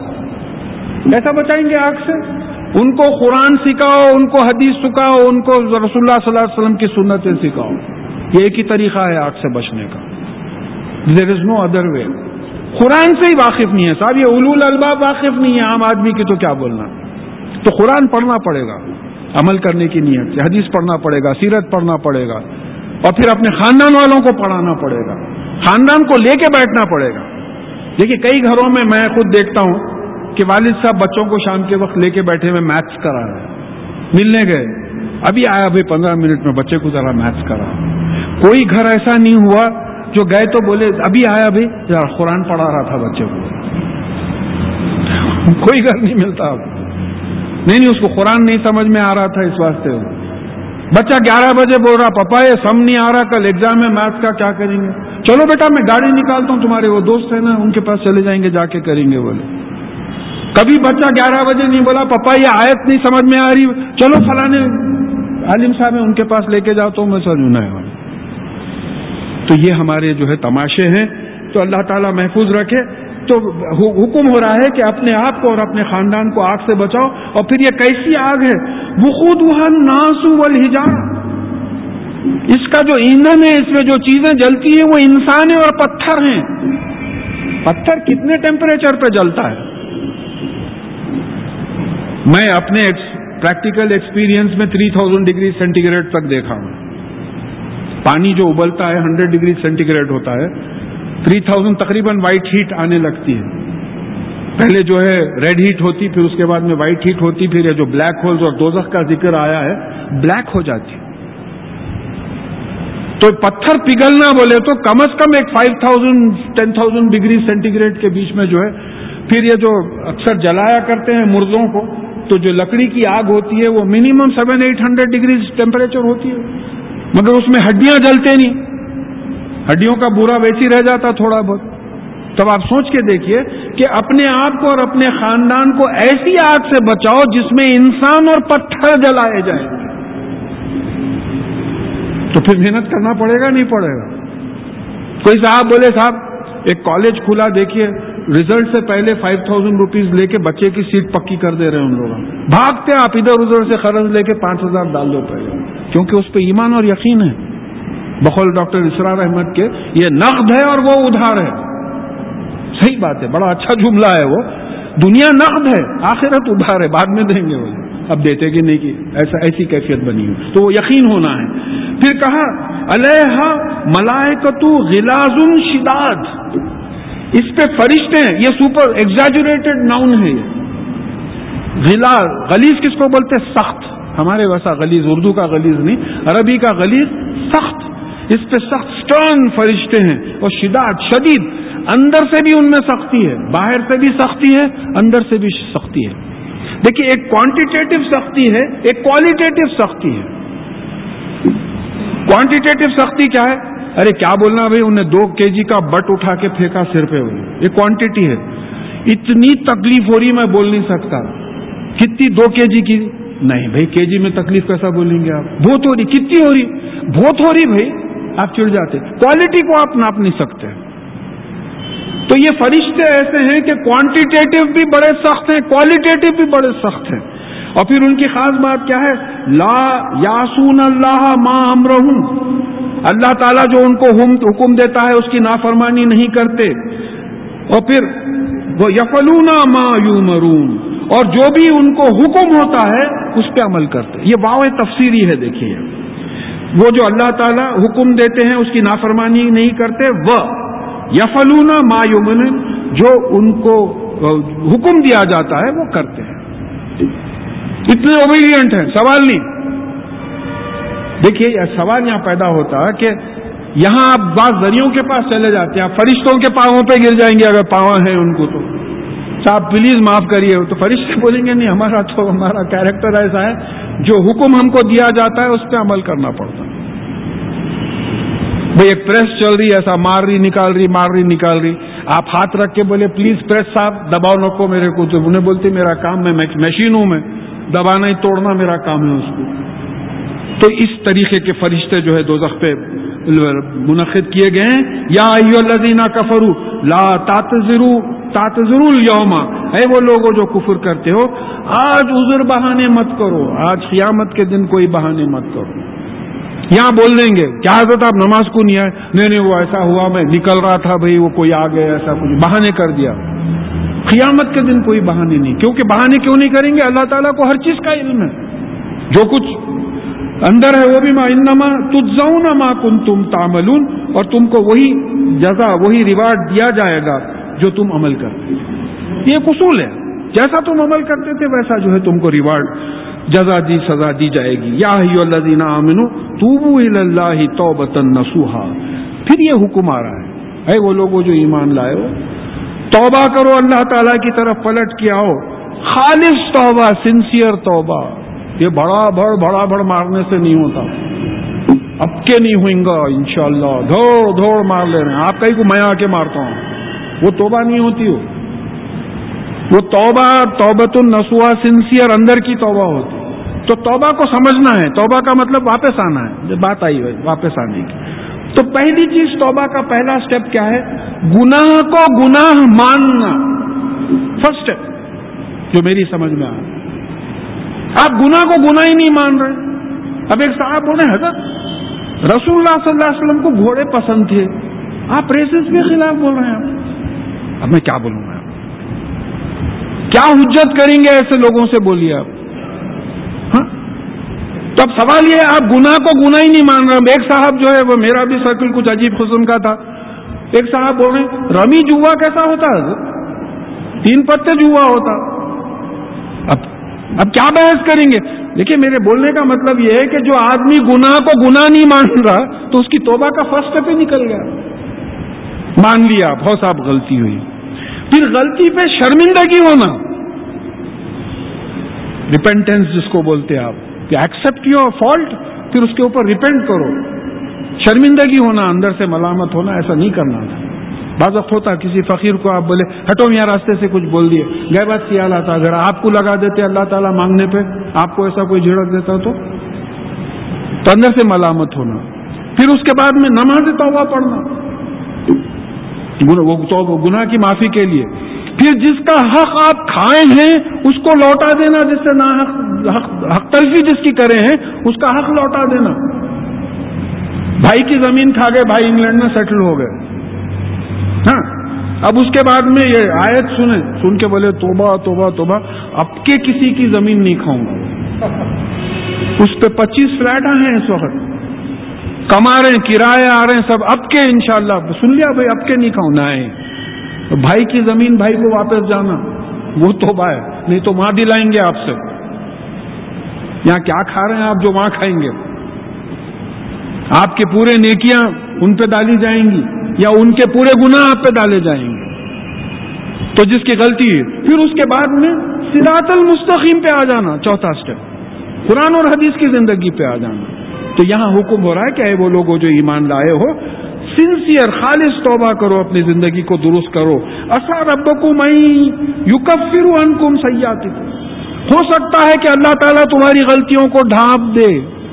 کیسا بچائیں گے آگ سے؟ ان کو قرآن سکھاؤ، ان کو حدیث سکھاؤ، ان کو رسول اللہ صلی اللہ علیہ وسلم کی سنتیں سکھاؤ. یہ ایک ہی طریقہ ہے آگ سے بچنے کا. دیر از نو ادر وے. قرآن سے ہی واقف نہیں ہے صاحب، یہ اولو الالباب واقف نہیں ہے، عام آدمی کی تو کیا بولنا. تو قرآن پڑھنا پڑے گا عمل کرنے کی نیت سے، حدیث پڑھنا پڑے گا، سیرت پڑھنا پڑے گا، اور پھر اپنے خاندان والوں کو پڑھانا پڑے گا، خاندان کو لے کے بیٹھنا پڑے گا. دیکھیے کئی گھروں میں میں خود دیکھتا ہوں کہ والد صاحب بچوں کو شام کے وقت لے کے بیٹھے ہوئے میتھس کرا رہے ہیں، ملنے گئے، ابھی آیا بھائی پندرہ منٹ میں بچے کو ذرا میتھس کرا. کوئی گھر ایسا نہیں ہوا جو گئے تو بولے ابھی آیا بھائی ذرا قرآن پڑھا رہا تھا بچے کو. کوئی گھر نہیں ملتا اب. نہیں نہیں اس کو قرآن نہیں سمجھ میں آ رہا تھا، اس واسطے بچہ گیارہ بجے بول رہا پپا یہ سم نہیں آ رہا، کل ایگزام ہے میتھس کا، کیا کریں گے؟ چلو بیٹا میں گاڑی نکالتا ہوں، تمہارے وہ دوست ہیں نا ان کے پاس چلے جائیں گے، جا کے کریں گے. بولے کبھی بچہ گیارہ بجے نہیں بولا پپا یہ آیت نہیں سمجھ میں آ رہی، چلو فلانے عالم صاحب ہیں ان کے پاس لے کے جاتا ہوں میں سمجھنا ہے. تو یہ ہمارے جو ہے تماشے ہیں، تو اللہ تعالیٰ محفوظ رکھے. تو حکم ہو رہا ہے کہ اپنے آپ کو اور اپنے خاندان کو آگ سے بچاؤ. اور پھر یہ کیسی آگ ہے؟ وقودها الناس والحجارہ، اس کا جو ایندھن ہے، اس میں جو چیزیں جلتی ہیں وہ انسان ہیں اور پتھر ہیں. پتھر کتنے ٹیمپریچر پہ جلتا ہے؟ میں اپنے پریکٹیکل ایکسپیرینس میں three thousand degree centigrade تک دیکھا ہوں. پانی جو ابلتا ہے ہنڈریڈ ڈگری سینٹی گریڈ ہوتا ہے، تھری تھاؤزینڈ تقریباً وائٹ ہیٹ آنے لگتی ہے. پہلے جو ہے ریڈ ہیٹ ہوتی، پھر اس کے بعد میں وائٹ ہیٹ ہوتی، پھر یہ جو بلیک ہولز اور دوزخ کا ذکر آیا ہے بلیک ہو جاتی. تو پتھر پگھلنا بولے تو کم از کم ایک five thousand ten thousand degree centigrade کے بیچ میں جو ہے. پھر یہ جو اکثر جلایا کرتے ہیں مردوں کو، تو جو لکڑی کی آگ ہوتی ہے وہ minimum seven eight hundred degree temperature ہوتی ہے، مگر اس میں ہڈیاں جلتے نہیں، ہڈیوں کا بورا ویسی رہ جاتا تھوڑا بہت. تب آپ سوچ کے دیکھیے کہ اپنے آپ کو اور اپنے خاندان کو ایسی آگ سے بچاؤ جس میں انسان اور پتھر جلائے جائیں گے. تو پھر محنت کرنا پڑے گا نہیں پڑے گا؟ کوئی صاحب بولے صاحب ایک کالج کھلا، دیکھیے رزلٹ سے پہلے فائیو تھاؤزینڈ روپیز لے کے بچے کی سیٹ پکی کر دے رہے ہیں. ان لوگ بھاگتے ہیں، آپ ادھر ادھر سے قرض لے کے پانچ ہزار ڈال دو پہلے، کیونکہ اس پہ ایمان اور یقین ہے. بقول ڈاکٹر اسرار احمد کے یہ نقد ہے اور وہ ادھار ہے. صحیح بات ہے، بڑا اچھا جملہ ہے وہ. دنیا نقد ہے، آخرت ادھار ہے، بعد میں دیں گے وہ. اب دیتے کہ نہیں کہ ایسا ایسی کیفیت بنی ہو تو وہ یقین ہونا ہے. پھر کہا علیہا ملائکۃ غلاظ شداد، اس پہ فرشتے ہیں. یہ سپر ایگزیجریٹڈ ناؤن ہے. غلاظ، غلیظ کس کو بولتے ہیں؟ سخت. ہمارے ویسا غلیظ اردو کا غلیظ نہیں، عربی کا غلیظ سخت. اس پہ سخت سٹرن فرشتے ہیں. اور شداد شدید، اندر سے بھی ان میں سختی ہے، باہر سے بھی سختی ہے، اندر سے بھی سختی ہے. دیکھیے ایک کوانٹیٹیو سختی ہے، ایک کوالٹیٹیو سختی ہے. کوانٹیٹیو سختی کیا ہے؟ ارے کیا بولنا بھائی، انہیں دو کے جی کا بٹ اٹھا کے پھینکا سر پہ، یہ کوانٹیٹی ہے. اتنی تکلیف ہو رہی میں بول نہیں سکتا. کتنی؟ دو کے جی کی نہیں بھائی، کے جی میں تکلیف کیسا بولیں گے آپ؟ بہت ہو رہی. کتنی ہو رہی؟ بہت ہو رہی بھائی، آپ چڑ جاتے. کوالٹی کو آپ ناپ نہیں سکتے. تو یہ فرشتے ایسے ہیں کہ کوانٹیٹیو بھی بڑے سخت ہیں، کوالٹیٹیو بھی بڑے سخت ہیں. اور پھر ان کی خاص بات کیا ہے؟ لا یاسون اللہ ما امرہم، اللہ تعالیٰ جو ان کو حکم دیتا ہے اس کی نافرمانی نہیں کرتے. اور پھر وہ یفعلون ما یؤمرون، اور جو بھی ان کو حکم ہوتا ہے اس پہ عمل کرتے. یہ واو تفسیری ہے. دیکھیے وہ جو اللہ تعالیٰ حکم دیتے ہیں اس کی نافرمانی نہیں کرتے. وہ یفعلون ما یؤمرون، جو ان کو حکم دیا جاتا ہے وہ کرتے ہیں. اتنے اوبیڈینٹ ہیں، سوال نہیں. دیکھیے سوال یہاں پیدا ہوتا ہے کہ یہاں آپ بعض ذریعوں کے پاس چلے جاتے ہیں، آپ فرشتوں کے پاؤں پہ گر جائیں گے اگر پاؤں ہیں ان کو تو صاحب پلیز معاف کریے. تو فرشتے بولیں گے نہیں، ہمارا تو ہمارا کیریکٹر ایسا ہے، جو حکم ہم کو دیا جاتا ہے اس پہ عمل کرنا پڑتا ہے. بھئی ایک پریس چل رہی ایسا مار رہی نکال رہی مار رہی نکال رہی، آپ ہاتھ رکھ کے بولے پلیز پریس صاحب دباؤ نکو میرے کو، تو انہیں بولتے میرا کام میں مشین ہوں، میں دبانا ہی توڑنا میرا کام ہے اس کو. تو اس طریقے کے فرشتے جو ہے دوزخ پہ منعقد کیے گئے ہیں. یا ایھا الذین کفروا لا تعتذروا تعتذروا اليوم، اے وہ لوگوں جو کفر کرتے ہو آج عذر بہانے مت کرو، آج قیامت کے دن کوئی بہانے مت کرو. یہاں بول دیں گے کیا حضرت آپ نماز کو نہیں آئے؟ نہیں نہیں وہ ایسا ہوا میں نکل رہا تھا بھائی، وہ کوئی آ گیا ایسا کچھ بہانے کر دیا. قیامت کے دن کوئی بہانے نہیں، کیونکہ بہانے کیوں نہیں کریں گے؟ اللہ تعالیٰ کو ہر چیز کا علم ہے، جو کچھ اندر ہے وہ بھی ما انما تجزون ما کنتم تعملون، اور تم کو وہی جزا وہی ریوارڈ دیا جائے گا جو تم عمل کرتے. یہ ایک اصول ہے، جیسا تم عمل کرتے تھے ویسا جو ہے تم کو ریوارڈ جزا دی سزا دی جائے گی. یا ایھا الذین آمنوا توبوا الی اللہ توبۃ نصوحا. پھر یہ حکم آ رہا ہے، اے وہ لوگوں جو ایمان لائے ہو، توبہ کرو، اللہ تعالیٰ کی طرف پلٹ کے آؤ، خالص توبہ، سنسیئر توبہ. یہ بڑا بڑ بڑا بڑ مارنے سے نہیں ہوتا، اب کے نہیں ہوئیں گا انشاءاللہ، دھوڑ دھوڑ مار لے رہے ہیں آپ کہیں کو میں آ کے مارتا ہوں، وہ توبہ نہیں ہوتی. ہو وہ توبہ توبۃ النصوحا، سنسیئر اندر کی توبہ ہوتی. تو توبہ کو سمجھنا ہے، توبہ کا مطلب واپس آنا ہے، بات آئی ہے واپس آنے کی. تو پہلی چیز توبہ کا پہلا سٹیپ کیا ہے؟ گناہ کو گناہ ماننا. فرسٹ سٹیپ جو میری سمجھ میں آیا، آپ گناہ کو گناہ ہی نہیں مان رہے. اب ایک صاحب بولے حضرت رسول اللہ صلی اللہ علیہ وسلم کو گھوڑے پسند تھے، آپ ریسس کے خلاف بول رہے ہیں. آپ اب میں کیا بولوں گا؟ کیا حجت کریں گے ایسے لوگوں سے؟ بولیے آپ. ہاں تو اب سوال یہ ہے، آپ گناہ کو گناہ ہی نہیں مان رہے. ایک صاحب جو ہے وہ میرا بھی سرکل کچھ عجیب قسم کا تھا. ایک صاحب بول رہے ہیں رمی جوا کیسا ہوتا ہے؟ تین پتے جوا ہوتا. اب اب کیا بحث کریں گے؟ دیکھیے میرے بولنے کا مطلب یہ ہے کہ جو آدمی گناہ کو گناہ نہیں مان رہا تو اس کی توبہ کا فرسٹ اسٹیپ ہی نکل گیا. مان لیا بہت صاحب غلطی ہوئی، پھر غلطی پہ شرمندگی ہونا، ریپینٹنس جس کو بولتے ہیں آپ، کہ ایکسپٹ یور فالٹ، پھر اس کے اوپر ریپینٹ کرو. شرمندگی ہونا، اندر سے ملامت ہونا، ایسا نہیں کرنا تھا. بعض وقت ہوتا کسی فقیر کو آپ بولے ہٹو میاں راستے سے، کچھ بول دیے، گئے بات خیال آتا اگر آپ کو لگا دیتے اللہ تعالیٰ مانگنے پہ، آپ کو ایسا کوئی جھڑک دیتا تو تو اندر سے ملامت ہونا. پھر اس کے بعد میں نماز توبہ پڑھنا وہ گناہ کی معافی کے لیے. پھر جس کا حق آپ کھائے ہیں اس کو لوٹا دینا، جس سے نہ حق, حق, حق تلفی جس کی کرے ہیں اس کا حق لوٹا دینا. بھائی کی زمین کھا گئے، بھائی انگلینڈ میں سیٹل ہو گئے. ہاں اب اس کے بعد میں یہ آیت سنیں، سن کے بولے توبہ توبہ توبہ، اب کے کسی کی زمین نہیں کھاؤں گا. اس پہ پچیس فلیٹ ہیں اس وقت، کما رہے ہیں، کرایہ آ رہے ہیں سب، اب کے انشاءاللہ سن لیا بھائی اب کے نہیں کھاؤں نہ ہے. بھائی کی زمین بھائی کو واپس جانا وہ توبہ ہے، نہیں تو وہاں دلائیں گے آپ سے. یہاں کیا کھا رہے ہیں آپ جو وہاں کھائیں گے؟ آپ کے پورے نیکیاں ان پہ ڈالی جائیں گی یا ان کے پورے گناہ آپ پہ ڈالے جائیں گے. تو جس کی غلطی ہے، پھر اس کے بعد میں صراط المستقیم پہ آ جانا، چوتھا اسٹیپ قرآن اور حدیث کی زندگی پہ آ جانا. تو یہاں حکم ہو رہا ہے کہ اے وہ لوگوں جو ایمان لائے ہو، سنسیئر خالص توبہ کرو، اپنی زندگی کو درست کرو. عسیٰ ربکم ان یکفر عنکم سیئاتکم، ہو سکتا ہے کہ اللہ تعالیٰ تمہاری غلطیوں کو ڈھانپ دے.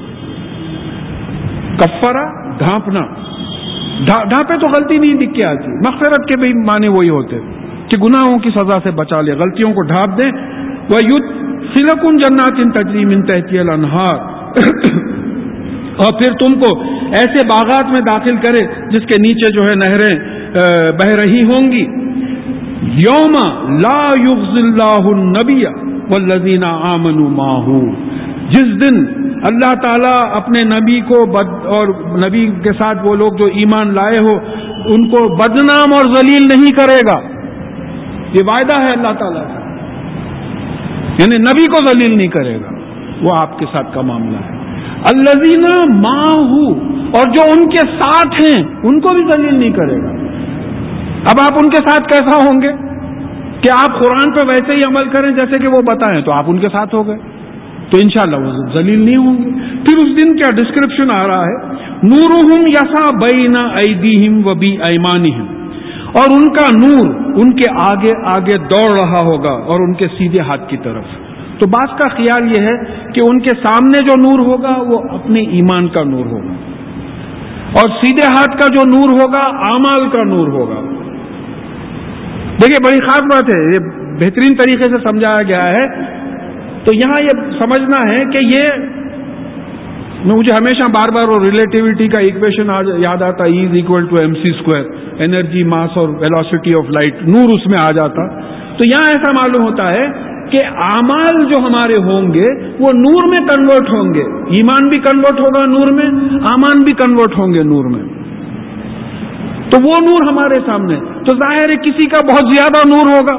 کفارہ ڈھانپنا، ڈھانپے تو غلطی نہیں دکھ کے آتی. مغفرت کے بھی معنی وہی ہوتے کہ گناہوں کی سزا سے بچا لے، غلطیوں کو ڈھانپ دے. وَيُدْخِلَكُمْ جَنَّاتٍ تَجْرِي مِن تَحْتِهَا الْأَنْهَارُ، اور پھر تم کو ایسے باغات میں داخل کرے جس کے نیچے جو ہے نہریں بہ رہی ہوں گی. یوم لا یخزی اللہ النبی والذین آمنوا معہ، جس دن اللہ تعالیٰ اپنے نبی کو بد اور نبی کے ساتھ وہ لوگ جو ایمان لائے ہو ان کو بدنام اور ذلیل نہیں کرے گا. یہ وعدہ ہے اللہ تعالیٰ کا، یعنی نبی کو ذلیل نہیں کرے گا، وہ آپ کے ساتھ کا معاملہ ہے. الذین معہ، اور جو ان کے ساتھ ہیں ان کو بھی ذلیل نہیں کرے گا. اب آپ ان کے ساتھ کیسا ہوں گے کہ آپ قرآن پہ ویسے ہی عمل کریں جیسے کہ وہ بتائیں تو آپ ان کے ساتھ ہو گئے، تو انشاءاللہ وہ ذلیل نہیں ہوں گے. پھر اس دن کیا ڈسکرپشن آ رہا ہے، نورہم یسعی بین ایدیہم و بایمانہم، اور ان کا نور ان کے آگے آگے دوڑ رہا ہوگا اور ان کے سیدھے ہاتھ کی طرف. تو بعض کا خیال یہ ہے کہ ان کے سامنے جو نور ہوگا وہ اپنے ایمان کا نور ہوگا، اور سیدھے ہاتھ کا جو نور ہوگا اعمال کا نور ہوگا. دیکھیے بڑی خاص بات ہے، یہ بہترین طریقے سے سمجھایا گیا ہے. تو یہاں یہ سمجھنا ہے کہ یہ مجھے ہمیشہ بار بار وہ ریلیٹیوٹی کا ایکویشن یاد آتا، E is equal to M C square, energy mass اور ویلوسٹی آف لائٹ، نور اس میں آ جاتا. تو یہاں ایسا معلوم ہوتا ہے کہ اعمال جو ہمارے ہوں گے وہ نور میں کنورٹ ہوں گے. ایمان بھی کنورٹ ہوگا نور میں, اعمال بھی کنورٹ ہوں گے نور میں. تو وہ نور ہمارے سامنے, تو ظاہر ہے کسی کا بہت زیادہ نور ہوگا,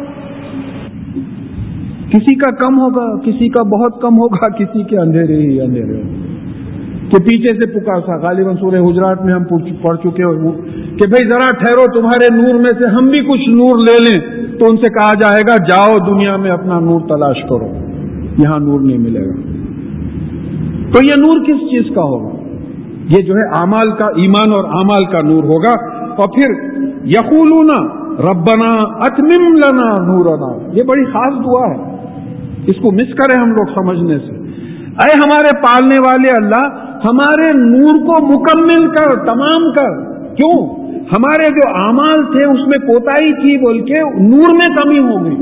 کسی کا کم ہوگا, کسی کا بہت کم ہوگا, کسی کے اندھیرے ہی اندھیرے ہوگا. تو پیچھے سے پکار تھا, غالباً سورہ حجرات میں ہم پڑھ چکے ہو کہ بھئی ذرا ٹھہرو, تمہارے نور میں سے ہم بھی کچھ نور لے لیں. تو ان سے کہا جائے گا جاؤ دنیا میں اپنا نور تلاش کرو, یہاں نور نہیں ملے گا. تو یہ نور کس چیز کا ہوگا؟ یہ جو ہے اعمال کا, ایمان اور اعمال کا نور ہوگا. اور پھر یقولون ربنا اتمم لنا نورنا, یہ بڑی خاص دعا ہے, اس کو مس کریں ہم لوگ سمجھنے سے. اے ہمارے پالنے والے اللہ, ہمارے نور کو مکمل کر, تمام کر. کیوں؟ ہمارے جو اعمال تھے اس میں کوتاہی تھی بول کے نور میں کمی ہو گئی.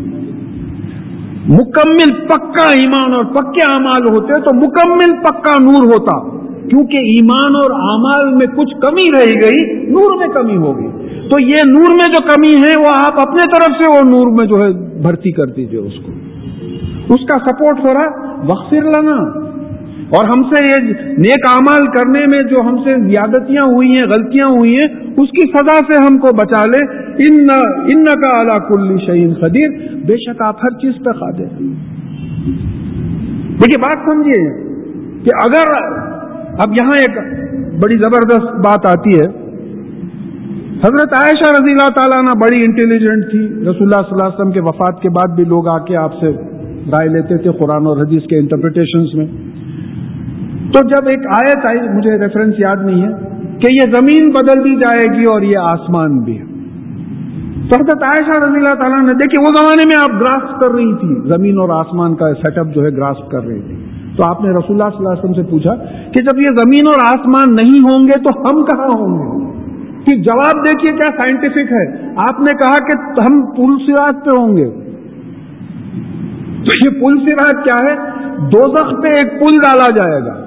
مکمل پکا ایمان اور پکے اعمال ہوتے تو مکمل پکا نور ہوتا, کیونکہ ایمان اور اعمال میں کچھ کمی رہ گئی, نور میں کمی ہو گئی. تو یہ نور میں جو کمی ہے وہ آپ اپنے طرف سے وہ نور میں جو ہے بھرتی کر دیجئے, اس کو, اس کا سپورٹ ہو رہا. وغفر لنا, اور ہم سے یہ نیک اعمال کرنے میں جو ہم سے زیادتیاں ہوئی ہیں, غلطیاں ہوئی ہیں, اس کی سزا سے ہم کو بچا لے. ان انک علی کل شیء قدیر, بے شک آپ ہر چیز پہ قادر ہیں. دیکھیے بات سمجھیے کہ اگر اب یہاں ایک بڑی زبردست بات آتی ہے. حضرت عائشہ رضی اللہ تعالیٰ عنہ بڑی انٹیلیجنٹ تھی. رسول اللہ صلی اللہ علیہ وسلم کے وفات کے بعد بھی لوگ آ کے آپ سے رائے لیتے تھے قرآن اور حدیث کے انٹرپریٹیشنز میں. تو جب ایک آیت آئی, مجھے ریفرنس یاد نہیں ہے, کہ یہ زمین بدل دی جائے گی اور یہ آسمان بھی. تو حضرت عائشہ رضی اللہ تعالیٰ نے, دیکھیں وہ زمانے میں آپ گراسپ کر رہی تھی, زمین اور آسمان کا سیٹ اپ جو ہے گراسپ کر رہی تھی. تو آپ نے رسول اللہ صلی اللہ علیہ وسلم سے پوچھا کہ جب یہ زمین اور آسمان نہیں ہوں گے تو ہم کہاں ہوں گے؟ کہ جواب دیکھیے کیا سائنٹیفک ہے. آپ نے کہا کہ ہم پل صراط پہ ہوں گے. تو یہ پل صراط کیا ہے؟ دوزخ پہ ایک پل ڈالا جائے گا.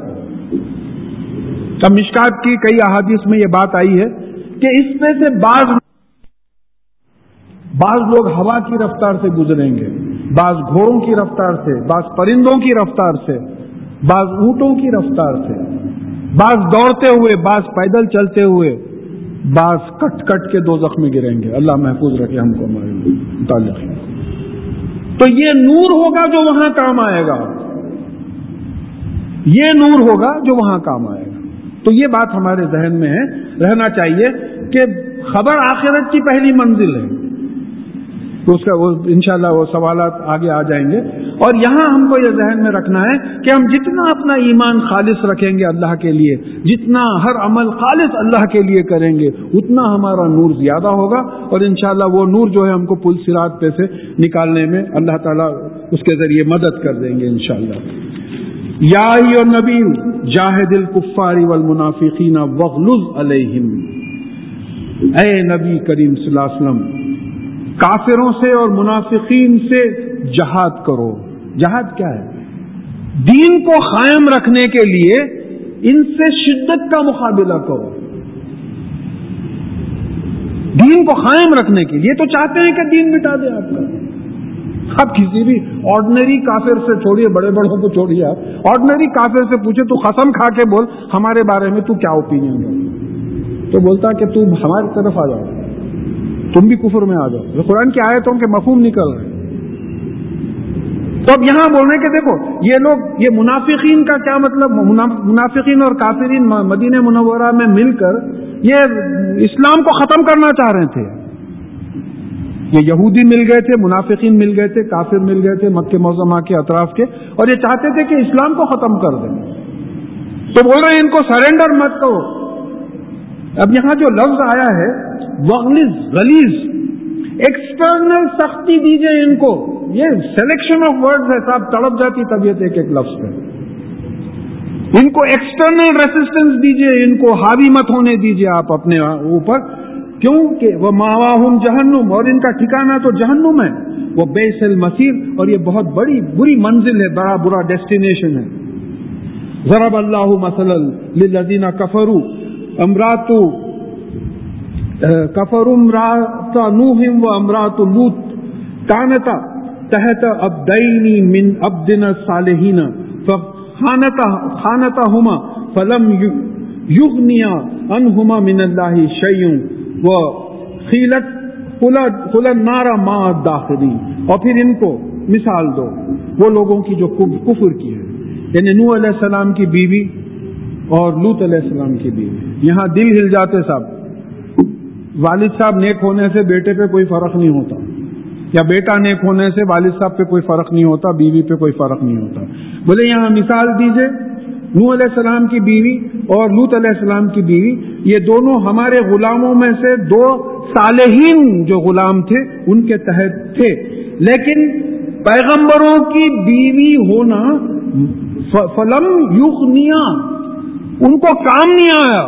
اب مشکات کی کئی احادیث میں یہ بات آئی ہے کہ اس میں سے بعض بعض لوگ ہوا کی رفتار سے گزریں گے, بعض گھوڑوں کی رفتار سے, بعض پرندوں کی رفتار سے, بعض اونٹوں کی رفتار سے, بعض دوڑتے ہوئے, بعض پیدل چلتے ہوئے, بعض کٹ کٹ کے دوزخ میں گریں گے. اللہ محفوظ رکھے ہم کو ہمارے متعلق. تو یہ نور ہوگا جو وہاں کام آئے گا, یہ نور ہوگا جو وہاں کام آئے گا. تو یہ بات ہمارے ذہن میں ہے, رہنا چاہیے کہ خبر آخرت کی پہلی منزل ہے. تو اس کا وہ انشاءاللہ وہ سوالات آگے آ جائیں گے. اور یہاں ہم کو یہ ذہن میں رکھنا ہے کہ ہم جتنا اپنا ایمان خالص رکھیں گے اللہ کے لیے, جتنا ہر عمل خالص اللہ کے لیے کریں گے, اتنا ہمارا نور زیادہ ہوگا. اور انشاءاللہ وہ نور جو ہے ہم کو پل صراط پہ سے نکالنے میں اللہ تعالیٰ اس کے ذریعے مدد کر دیں گے انشاءاللہ. یا ایھا النبی جاہد الکفار والمنافقین واغلظ علیہم, اے نبی کریم صلی اللہ علیہ وسلم کافروں سے اور منافقین سے جہاد کرو. جہاد کیا ہے؟ دین کو قائم رکھنے کے لیے ان سے شدت کا مقابلہ کرو. دین کو قائم رکھنے کے لیے تو چاہتے ہیں کہ دین مٹا دیں آپ کا. آپ کسی بھی آرڈنری کافر سے چھوڑیے, بڑے بڑوں کو چھوڑیے, آپ آرڈنری کافر سے پوچھے تو قسم کھا کے بول ہمارے بارے میں تو کیا اوپینین ہے, تو بولتا کہ تم ہماری طرف آ جاؤ, تم بھی کفر میں آ جاؤ. جو قرآن کی آیتوں کے مفہوم نکل رہے ہیں. تو اب یہاں بول رہے ہیں کہ دیکھو یہ لوگ, یہ منافقین کا کیا مطلب, منافقین اور کافرین مدینہ منورہ میں مل کر یہ اسلام کو ختم کرنا چاہ رہے تھے. یہ یہودی مل گئے تھے, منافقین مل گئے تھے, کافر مل گئے تھے مکہ معظمہ کے اطراف کے, اور یہ چاہتے تھے کہ اسلام کو ختم کر دیں. تو بول رہے ہیں ان کو سرینڈر مت کرو. اب یہاں جو لفظ آیا ہے وغلظ, غلیظ, ایکسٹرنل سختی دیجئے ان کو. یہ سلیکشن آف ورڈز ہے صاحب, تڑپ جاتی طبیعت ایک ایک لفظ پہ. ان کو ایکسٹرنل ریسسٹنس دیجئے, ان کو حاوی مت ہونے دیجئے آپ اپنے اوپر, کیونکہ وہ ماواہم جہنم, اور ان کا ٹھکانہ تو جہنم ہے. وہ بیس المصیر, اور یہ بہت بڑی بری منزل ہے, بڑا برا ڈیسٹینیشن ہے. ضرب اللہ مثلا للذین کفروا امرات کفروا امرات نوح و امرات لوط کانتا تحت عبدین من عبدنا الصالحین فخانتاہما فلم یغنیا عنہما من اللہ شیء وخیلت خل النار مع الداخلین. اور پھر ان کو مثال دو وہ لوگوں کی جو کفر کی ہے، یعنی نوح علیہ السلام کی بیوی اور لوط علیہ السلام کی بیوی. یہاں دل ہل جاتے صاحب، والد صاحب نیک ہونے سے بیٹے پہ کوئی فرق نہیں ہوتا، یا بیٹا نیک ہونے سے والد صاحب پہ کوئی فرق نہیں ہوتا، بیوی پہ کوئی فرق نہیں ہوتا. بولے یہاں مثال دیجئے نوح علیہ السلام کی بیوی اور لوط علیہ السلام کی بیوی، یہ دونوں ہمارے غلاموں میں سے دو صالحین جو غلام تھے ان کے تحت تھے، لیکن پیغمبروں کی بیوی ہونا فلم یغنیا، ان کو کام نہیں آیا،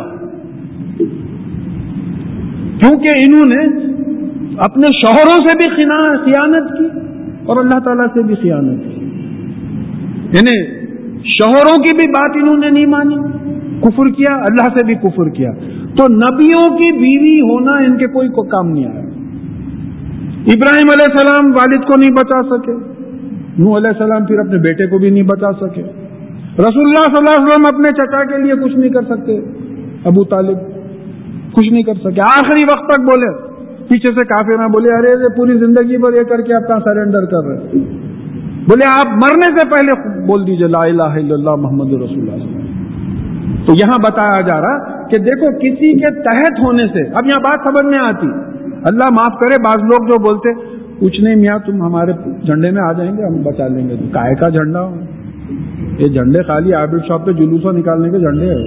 کیونکہ انہوں نے اپنے شوہروں سے بھی خیانت کی اور اللہ تعالیٰ سے بھی خیانت کی، یعنی شوہروں کی بھی بات انہوں نے نہیں مانی، کفر کیا، اللہ سے بھی کفر کیا. تو نبیوں کی بیوی ہونا ان کے کوئی کو کام نہیں آیا. ابراہیم علیہ السلام والد کو نہیں بچا سکے، نوح علیہ السلام پھر اپنے بیٹے کو بھی نہیں بچا سکے، رسول اللہ صلی اللہ علیہ وسلم اپنے چچا کے لیے کچھ نہیں کر سکتے، ابو طالب کچھ نہیں کر سکے، آخری وقت تک بولے. پیچھے سے کافر نہ بولے ارے پوری زندگی پر یہ کر کے آپ کا سرینڈر کر رہے، بولے آپ مرنے سے پہلے بول دیجئے لا الہ الا اللہ محمد رسول اللہ. تو یہاں بتایا جا رہا کہ دیکھو کسی کے تحت ہونے سے، اب یہاں بات سمجھ میں آتی، اللہ معاف کرے بعض لوگ جو بولتے کچھ نہیں میاں تم ہمارے جھنڈے میں آ جائیں گے ہم بچا لیں گے. کائے کا جھنڈا ہو یہ جھنڈے خالی آئیڈل شاپ پہ جلوسوں نکالنے کے جھنڈے ہیں.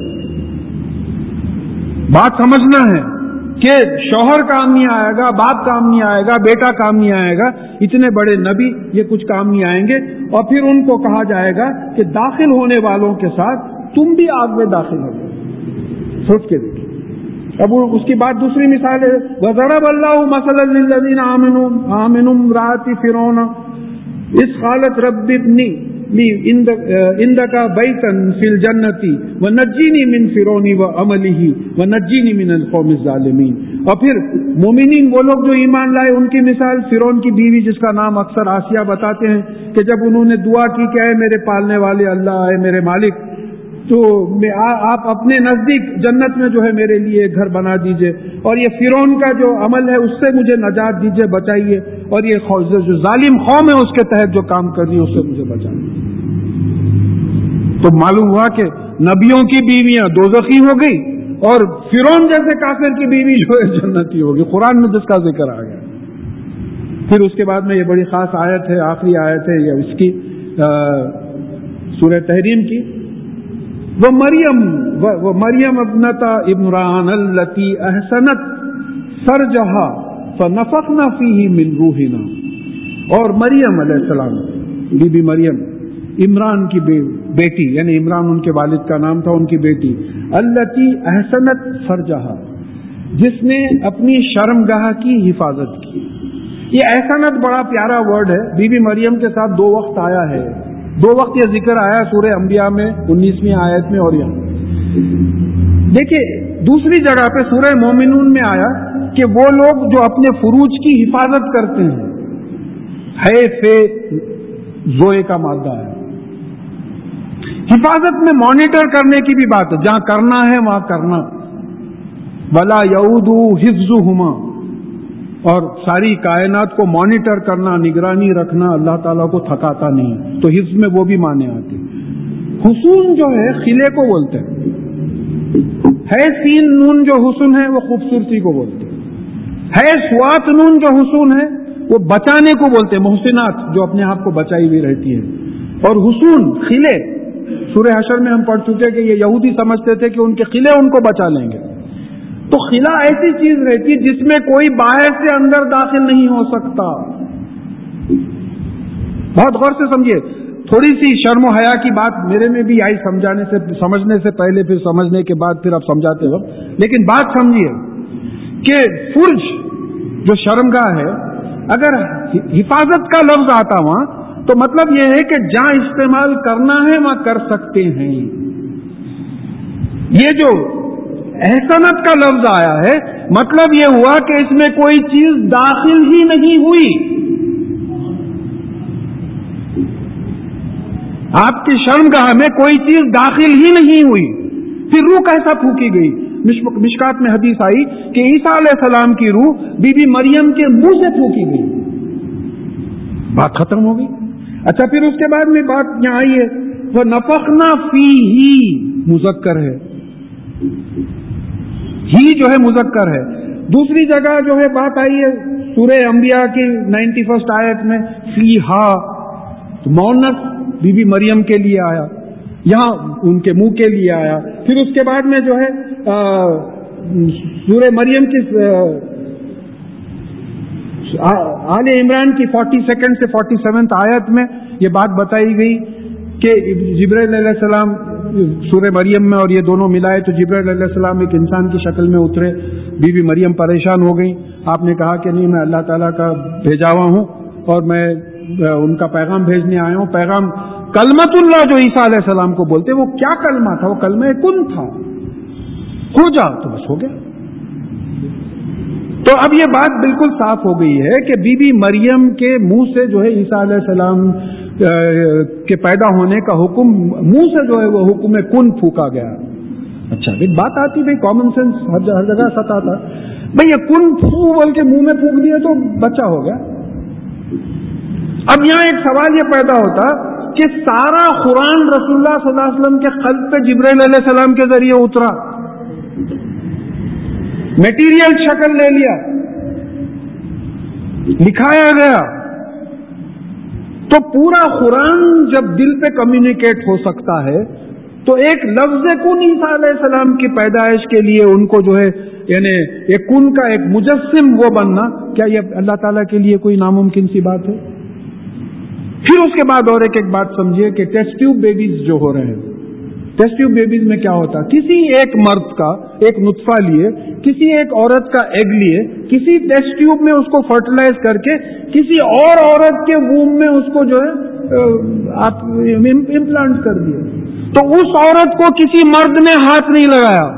بات سمجھنا ہے کہ شوہر کام نہیں آئے گا، باپ کام نہیں آئے گا، بیٹا کام نہیں آئے گا، اتنے بڑے نبی یہ کچھ کام نہیں آئیں گے. اور پھر ان کو کہا جائے گا کہ داخل ہونے والوں کے ساتھ تم بھی آگ میں داخل ہو گئے. سوچ کے دیکھیں. اب اس کی بعد دوسری مثال ہے وَضَرَبَ اللَّهُ مَثَلًا لِّلَّذِينَ آمَنُوا آمَنُوا امْرَأَتِ فِرْعَوْنَ إِذْ قَالَتْ رَبِّ ابْنِ لِي عِندَكَ بَيْتًا فِي الْجَنَّةِ وَنَجِّنِي مِنْ فِرْعَوْنَ وَعَمَلِهِ وَنَجِّنِي مِنَ الْقَوْمِ الظَّالِمِينَ. اور پھر مومنین وہ لوگ جو ایمان لائے ان کی مثال فرعون کی بیوی جس کا نام اکثر آسیہ بتاتے ہیں کہ جب انہوں نے دعا کی کہ اے میرے پالنے والے اللہ، اے میرے مالک، تو آپ اپنے نزدیک جنت میں جو ہے میرے لیے گھر بنا دیجئے اور یہ فرعون کا جو عمل ہے اس سے مجھے نجات دیجئے، بچائیے، اور یہ جو ظالم قوم ہے اس کے تحت جو کام کر رہی ہے اس سے مجھے بچائیے. تو معلوم ہوا کہ نبیوں کی بیویاں دوزخی ہو گئی اور فرعون جیسے کافر کی بیوی جو ہے جنتی ہوگی، قرآن میں جس کا ذکر آ گیا. پھر اس کے بعد میں یہ بڑی خاص آیت ہے، آخری آیت ہے یہ اس کی سورہ تحریم کی، وہ مریم وہ مریم ابنتا عمران التی احسنت فرجہا فنفخنا فیہ من روحنا. اور مریم علیہ السلام، بی بی مریم عمران کی بیٹی، یعنی عمران ان کے والد کا نام تھا، ان کی بیٹی، التی احسنت فرجہا، جس نے اپنی شرمگاہ کی حفاظت کی. یہ احسنت بڑا پیارا ورڈ ہے، بی بی مریم کے ساتھ دو وقت آیا ہے، دو وقت یہ ذکر آیا سورہ انبیاء میں انیسویں آیت میں اور یہاں. دیکھیے دوسری جگہ پہ سورہ مومنون میں آیا کہ وہ لوگ جو اپنے فروج کی حفاظت کرتے ہیں، ہے فے زوئے کا مادہ ہے. حفاظت میں مانیٹر کرنے کی بھی بات ہے، جہاں کرنا ہے وہاں کرنا. ولا یعود حفظہما، اور ساری کائنات کو مانیٹر کرنا، نگرانی رکھنا اللہ تعالیٰ کو تھکاتا نہیں، تو حفظ میں وہ بھی مانے آتے. حسن جو ہے خلے کو بولتے ہیں، ہے سین نون جو حسن ہے وہ خوبصورتی کو بولتے ہیں، ہے سوات نون جو حسن ہے وہ بچانے کو بولتے ہیں، محسنات جو اپنے آپ کو بچائی ہوئی رہتی ہے. اور حسن خلے سورہ حشر میں ہم پڑھ چکے کہ یہ یہودی سمجھتے تھے کہ ان کے خلے ان کو بچا لیں گے. تو خلا ایسی چیز رہتی ہے جس میں کوئی باہر سے اندر داخل نہیں ہو سکتا. بہت غور سے سمجھیے. تھوڑی سی شرم و حیا کی بات میرے میں بھی آئی سمجھانے سے، سمجھنے سے پہلے، پھر سمجھنے کے بعد پھر اب سمجھاتے وقت. لیکن بات سمجھیے کہ فرج جو شرمگاہ ہے، اگر حفاظت کا لفظ آتا وہاں تو مطلب یہ ہے کہ جہاں استعمال کرنا ہے وہاں کر سکتے ہیں. یہ جو احسنت کا لفظ آیا ہے مطلب یہ ہوا کہ اس میں کوئی چیز داخل ہی نہیں ہوئی، آپ کی شرمگاہ میں کوئی چیز داخل ہی نہیں ہوئی، پھر روح کیسا پھونکی گئی؟ مشکات میں حدیث آئی کہ عیسیٰ علیہ السلام کی روح بی بی مریم کے منہ سے پھونکی گئی، بات ختم ہو گئی۔ اچھا پھر اس کے بعد میں بات یہاں آئی ہے وہ نفخنا فیہ، مذکر ہے، ہی جو ہے مذکر ہے۔ دوسری جگہ جو ہے بات آئی ہے سورہ انبیاء کی نائنٹی فرسٹ آیت میں فیہا، مؤنث بی بی مریم کے لیے آیا، یہاں ان کے منہ کے لیے آیا۔ پھر اس کے بعد میں جو ہے سورہ مریم کی آل عمران کی فورٹی سیکنڈ سے فورٹی سیونتھ آیت میں یہ بات بتائی گئی کہ جبرائیل علیہ السلام سورہ مریم میں اور یہ دونوں ملائے تو جبرائیل علیہ السلام ایک انسان کی شکل میں اترے، بی بی مریم پریشان ہو گئی۔ آپ نے کہا کہ نہیں، میں اللہ تعالیٰ کا بھیجا ہوا ہوں اور میں ان کا پیغام بھیجنے آیا ہوں۔ پیغام کلمت اللہ جو عیسیٰ علیہ السلام کو بولتے وہ کیا کلمہ تھا؟ وہ کلمہ کن تھا، ہو جا تو بس ہو گیا۔ تو اب یہ بات بالکل صاف ہو گئی ہے کہ بی بی مریم کے منہ سے جو ہے عیسیٰ علیہ السلام کے پیدا ہونے کا حکم، منہ سے جو ہے وہ حکم کن پھونکا گیا۔ اچھا ایک بات آتی بھائی، کامن سینس ہر جگہ ستا تھا بھائی، یہ کن پھو بول کے منہ میں پھونک دیا تو بچہ ہو گیا۔ اب یہاں ایک سوال یہ پیدا ہوتا کہ سارا قرآن رسول اللہ صلی اللہ علیہ وسلم کے قلب پہ جبرائیل علیہ السلام کے ذریعے اترا، میٹیریل شکل لے لیا، لکھایا گیا، تو پورا قرآن جب دل پہ کمیونیکیٹ ہو سکتا ہے تو ایک لفظ کن عیسیٰ علیہ السلام کی پیدائش کے لیے ان کو جو ہے یعنی ایک کن کا ایک مجسم وہ بننا، کیا یہ اللہ تعالیٰ کے لیے کوئی ناممکن سی بات ہے؟ پھر اس کے بعد اور ایک ایک بات سمجھیے کہ ٹیسٹ ٹیوب بیبیز جو ہو رہے ہیں، ٹیسٹ ٹیوب بیبیز میں کیا ہوتا؟ کسی ایک مرد کا ایک نطفہ لیے، کسی ایک عورت کا ایگ لیے، کسی ٹیسٹ ٹیوب میں اس کو فرٹیلائز کر کے کسی اور عورت کے ووم میں اس کو جو ہے آپ امپلانٹ کر دیے، تو اس عورت کو کسی مرد نے ہاتھ نہیں لگایا۔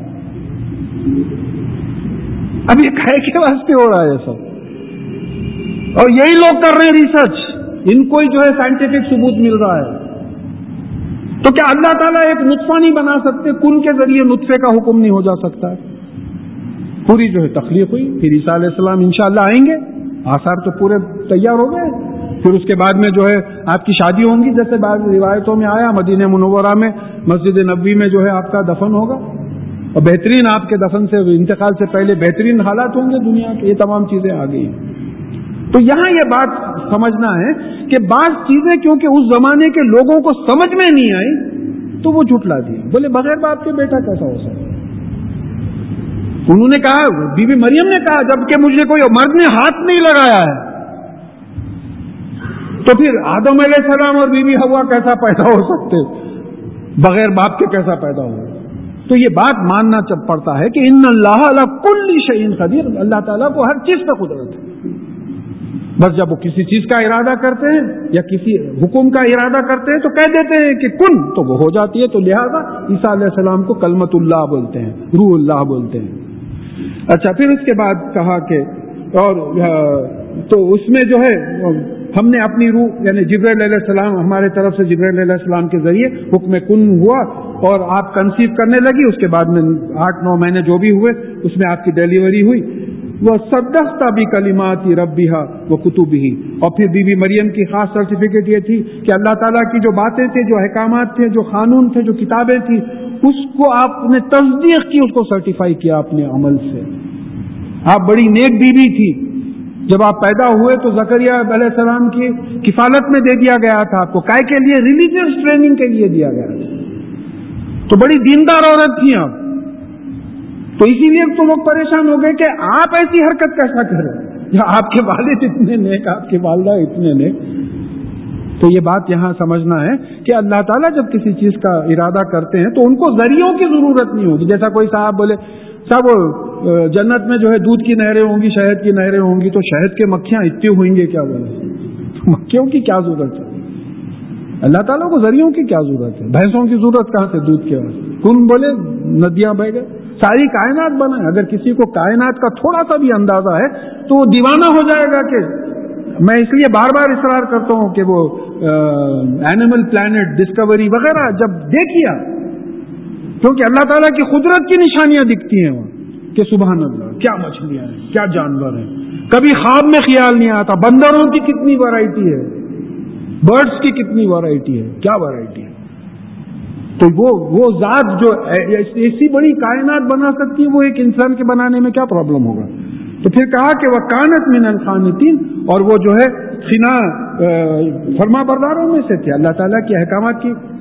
اب یہ کہے کے واسطے ہو رہا ہے یہ سب، اور یہی لوگ کر رہے ہیں ریسرچ، ان کو ہی جو ہے سائنٹیفک ثبوت مل رہا ہے۔ تو کیا اللہ تعالیٰ ایک نطفہ نہیں بنا سکتے؟ کن کے ذریعے نطفے کا حکم نہیں ہو جا سکتا؟ پوری جو ہے تخلیق ہوئی، پھر عیسیٰ علیہ السلام انشاءاللہ آئیں گے، آثار تو پورے تیار ہو گئے، پھر اس کے بعد میں جو ہے آپ کی شادی ہوں گی، جیسے بعض روایتوں میں آیا مدینہ منورہ میں مسجد نبوی میں جو ہے آپ کا دفن ہوگا، اور بہترین آپ کے دفن سے انتقال سے پہلے بہترین حالات ہوں گے دنیا کے، یہ تمام چیزیں آ گئی ہیں۔ تو یہاں یہ بات سمجھنا ہے کہ بعض چیزیں کیونکہ اس زمانے کے لوگوں کو سمجھ میں نہیں آئی تو وہ جھٹلا دی، بولے بغیر باپ کے بیٹا کیسا ہو سکتا؟ انہوں نے کہا، بی بی مریم نے کہا جبکہ مجھے کوئی مرد نے ہاتھ نہیں لگایا ہے، تو پھر آدم علیہ السلام اور بی بی حوا کیسا پیدا ہو سکتے؟ بغیر باپ کے کیسا پیدا ہو؟ تو یہ بات ماننا پڑتا ہے کہ ان اللہ علی کل شیء قدیر، اللہ تعالیٰ کو ہر چیز پہ قدرت ہے، بس جب وہ کسی چیز کا ارادہ کرتے ہیں یا کسی حکم کا ارادہ کرتے ہیں تو کہہ دیتے ہیں کہ کن، تو وہ ہو جاتی ہے۔ تو لہذا عیسیٰ علیہ السلام کو کلمت اللہ بولتے ہیں، روح اللہ بولتے ہیں۔ اچھا پھر اس کے بعد کہا کہ اور تو اس میں جو ہے ہم نے اپنی روح یعنی جبرائیل علیہ السلام، ہمارے طرف سے جبرائیل علیہ السلام کے ذریعے حکم کن ہوا اور آپ کنسیو کرنے لگی، اس کے بعد میں آٹھ نو مہینے جو بھی ہوئے اس میں آپ کی ڈیلیوری ہوئی۔ وہ صدقت بکلمات ربھا وکتبہ، اور پھر بی بی مریم کی خاص سرٹیفکیٹ یہ تھی کہ اللہ تعالیٰ کی جو باتیں تھیں، جو احکامات تھے، جو قانون تھے، جو کتابیں تھیں، اس کو آپ نے تصدیق کی، اس کو سرٹیفائی کیا اپنے عمل سے۔ آپ بڑی نیک بیوی تھی، جب آپ پیدا ہوئے تو زکریا علیہ السلام کی کفالت میں دے دیا گیا تھا آپ کو، کائے کے لیے؟ ریلیجیس ٹریننگ کے لیے دیا گیا تھا، تو بڑی دیندار عورت تھی آپ، تو اسی لیے تو لوگ پریشان ہو گئے کہ آپ ایسی حرکت کیسا کریں، یا آپ کے والد اتنے نیک، آپ کے والدہ اتنے نیک۔ تو یہ بات یہاں سمجھنا ہے کہ اللہ تعالیٰ جب کسی چیز کا ارادہ کرتے ہیں تو ان کو ذریعوں کی ضرورت نہیں ہوگی۔ جیسا کوئی صاحب بولے صاحب جنت میں جو ہے دودھ کی نہریں ہوں گی، شہد کی نہریں ہوں گی، تو شہد کے مکھیاں اتنی ہوئیں گے، کیا بولے مکھیوں کی کیا ضرورت ہے؟ اللہ تعالیٰ کو ذریعوں کی کیا ضرورت ہے؟ بھینسوں کی ضرورت کہاں سے دودھ کے واسطے؟ کن بولے ندیاں بہہ گئے، ساری کائنات بنا ہے۔ اگر کسی کو کائنات کا تھوڑا سا بھی اندازہ ہے تو وہ دیوانہ ہو جائے گا کہ میں اس لیے بار بار اصرار کرتا ہوں کہ وہ اینیمل پلانٹ ڈسکوری وغیرہ جب دیکھیا، کیونکہ اللہ تعالیٰ کی قدرت کی نشانیاں دکھتی ہیں وہاں کہ سبحان اللہ کیا مچھلیاں ہیں، کیا جانور ہیں، کبھی خواب میں خیال نہیں آتا. بندروں کی کتنی ورائٹی ہے، برڈز کی کتنی ورائٹی ہے، کیا ورائٹی ہے. تو وہ وہ ذات جو ایسی بڑی کائنات بنا سکتی ہے، وہ ایک انسان کے بنانے میں کیا پرابلم ہوگا. تو پھر کہا کہ وہ کانت من القانتین، اور وہ جو ہے خنا فرما برداروں میں سے تھے، اللہ تعالیٰ کے احکامات کی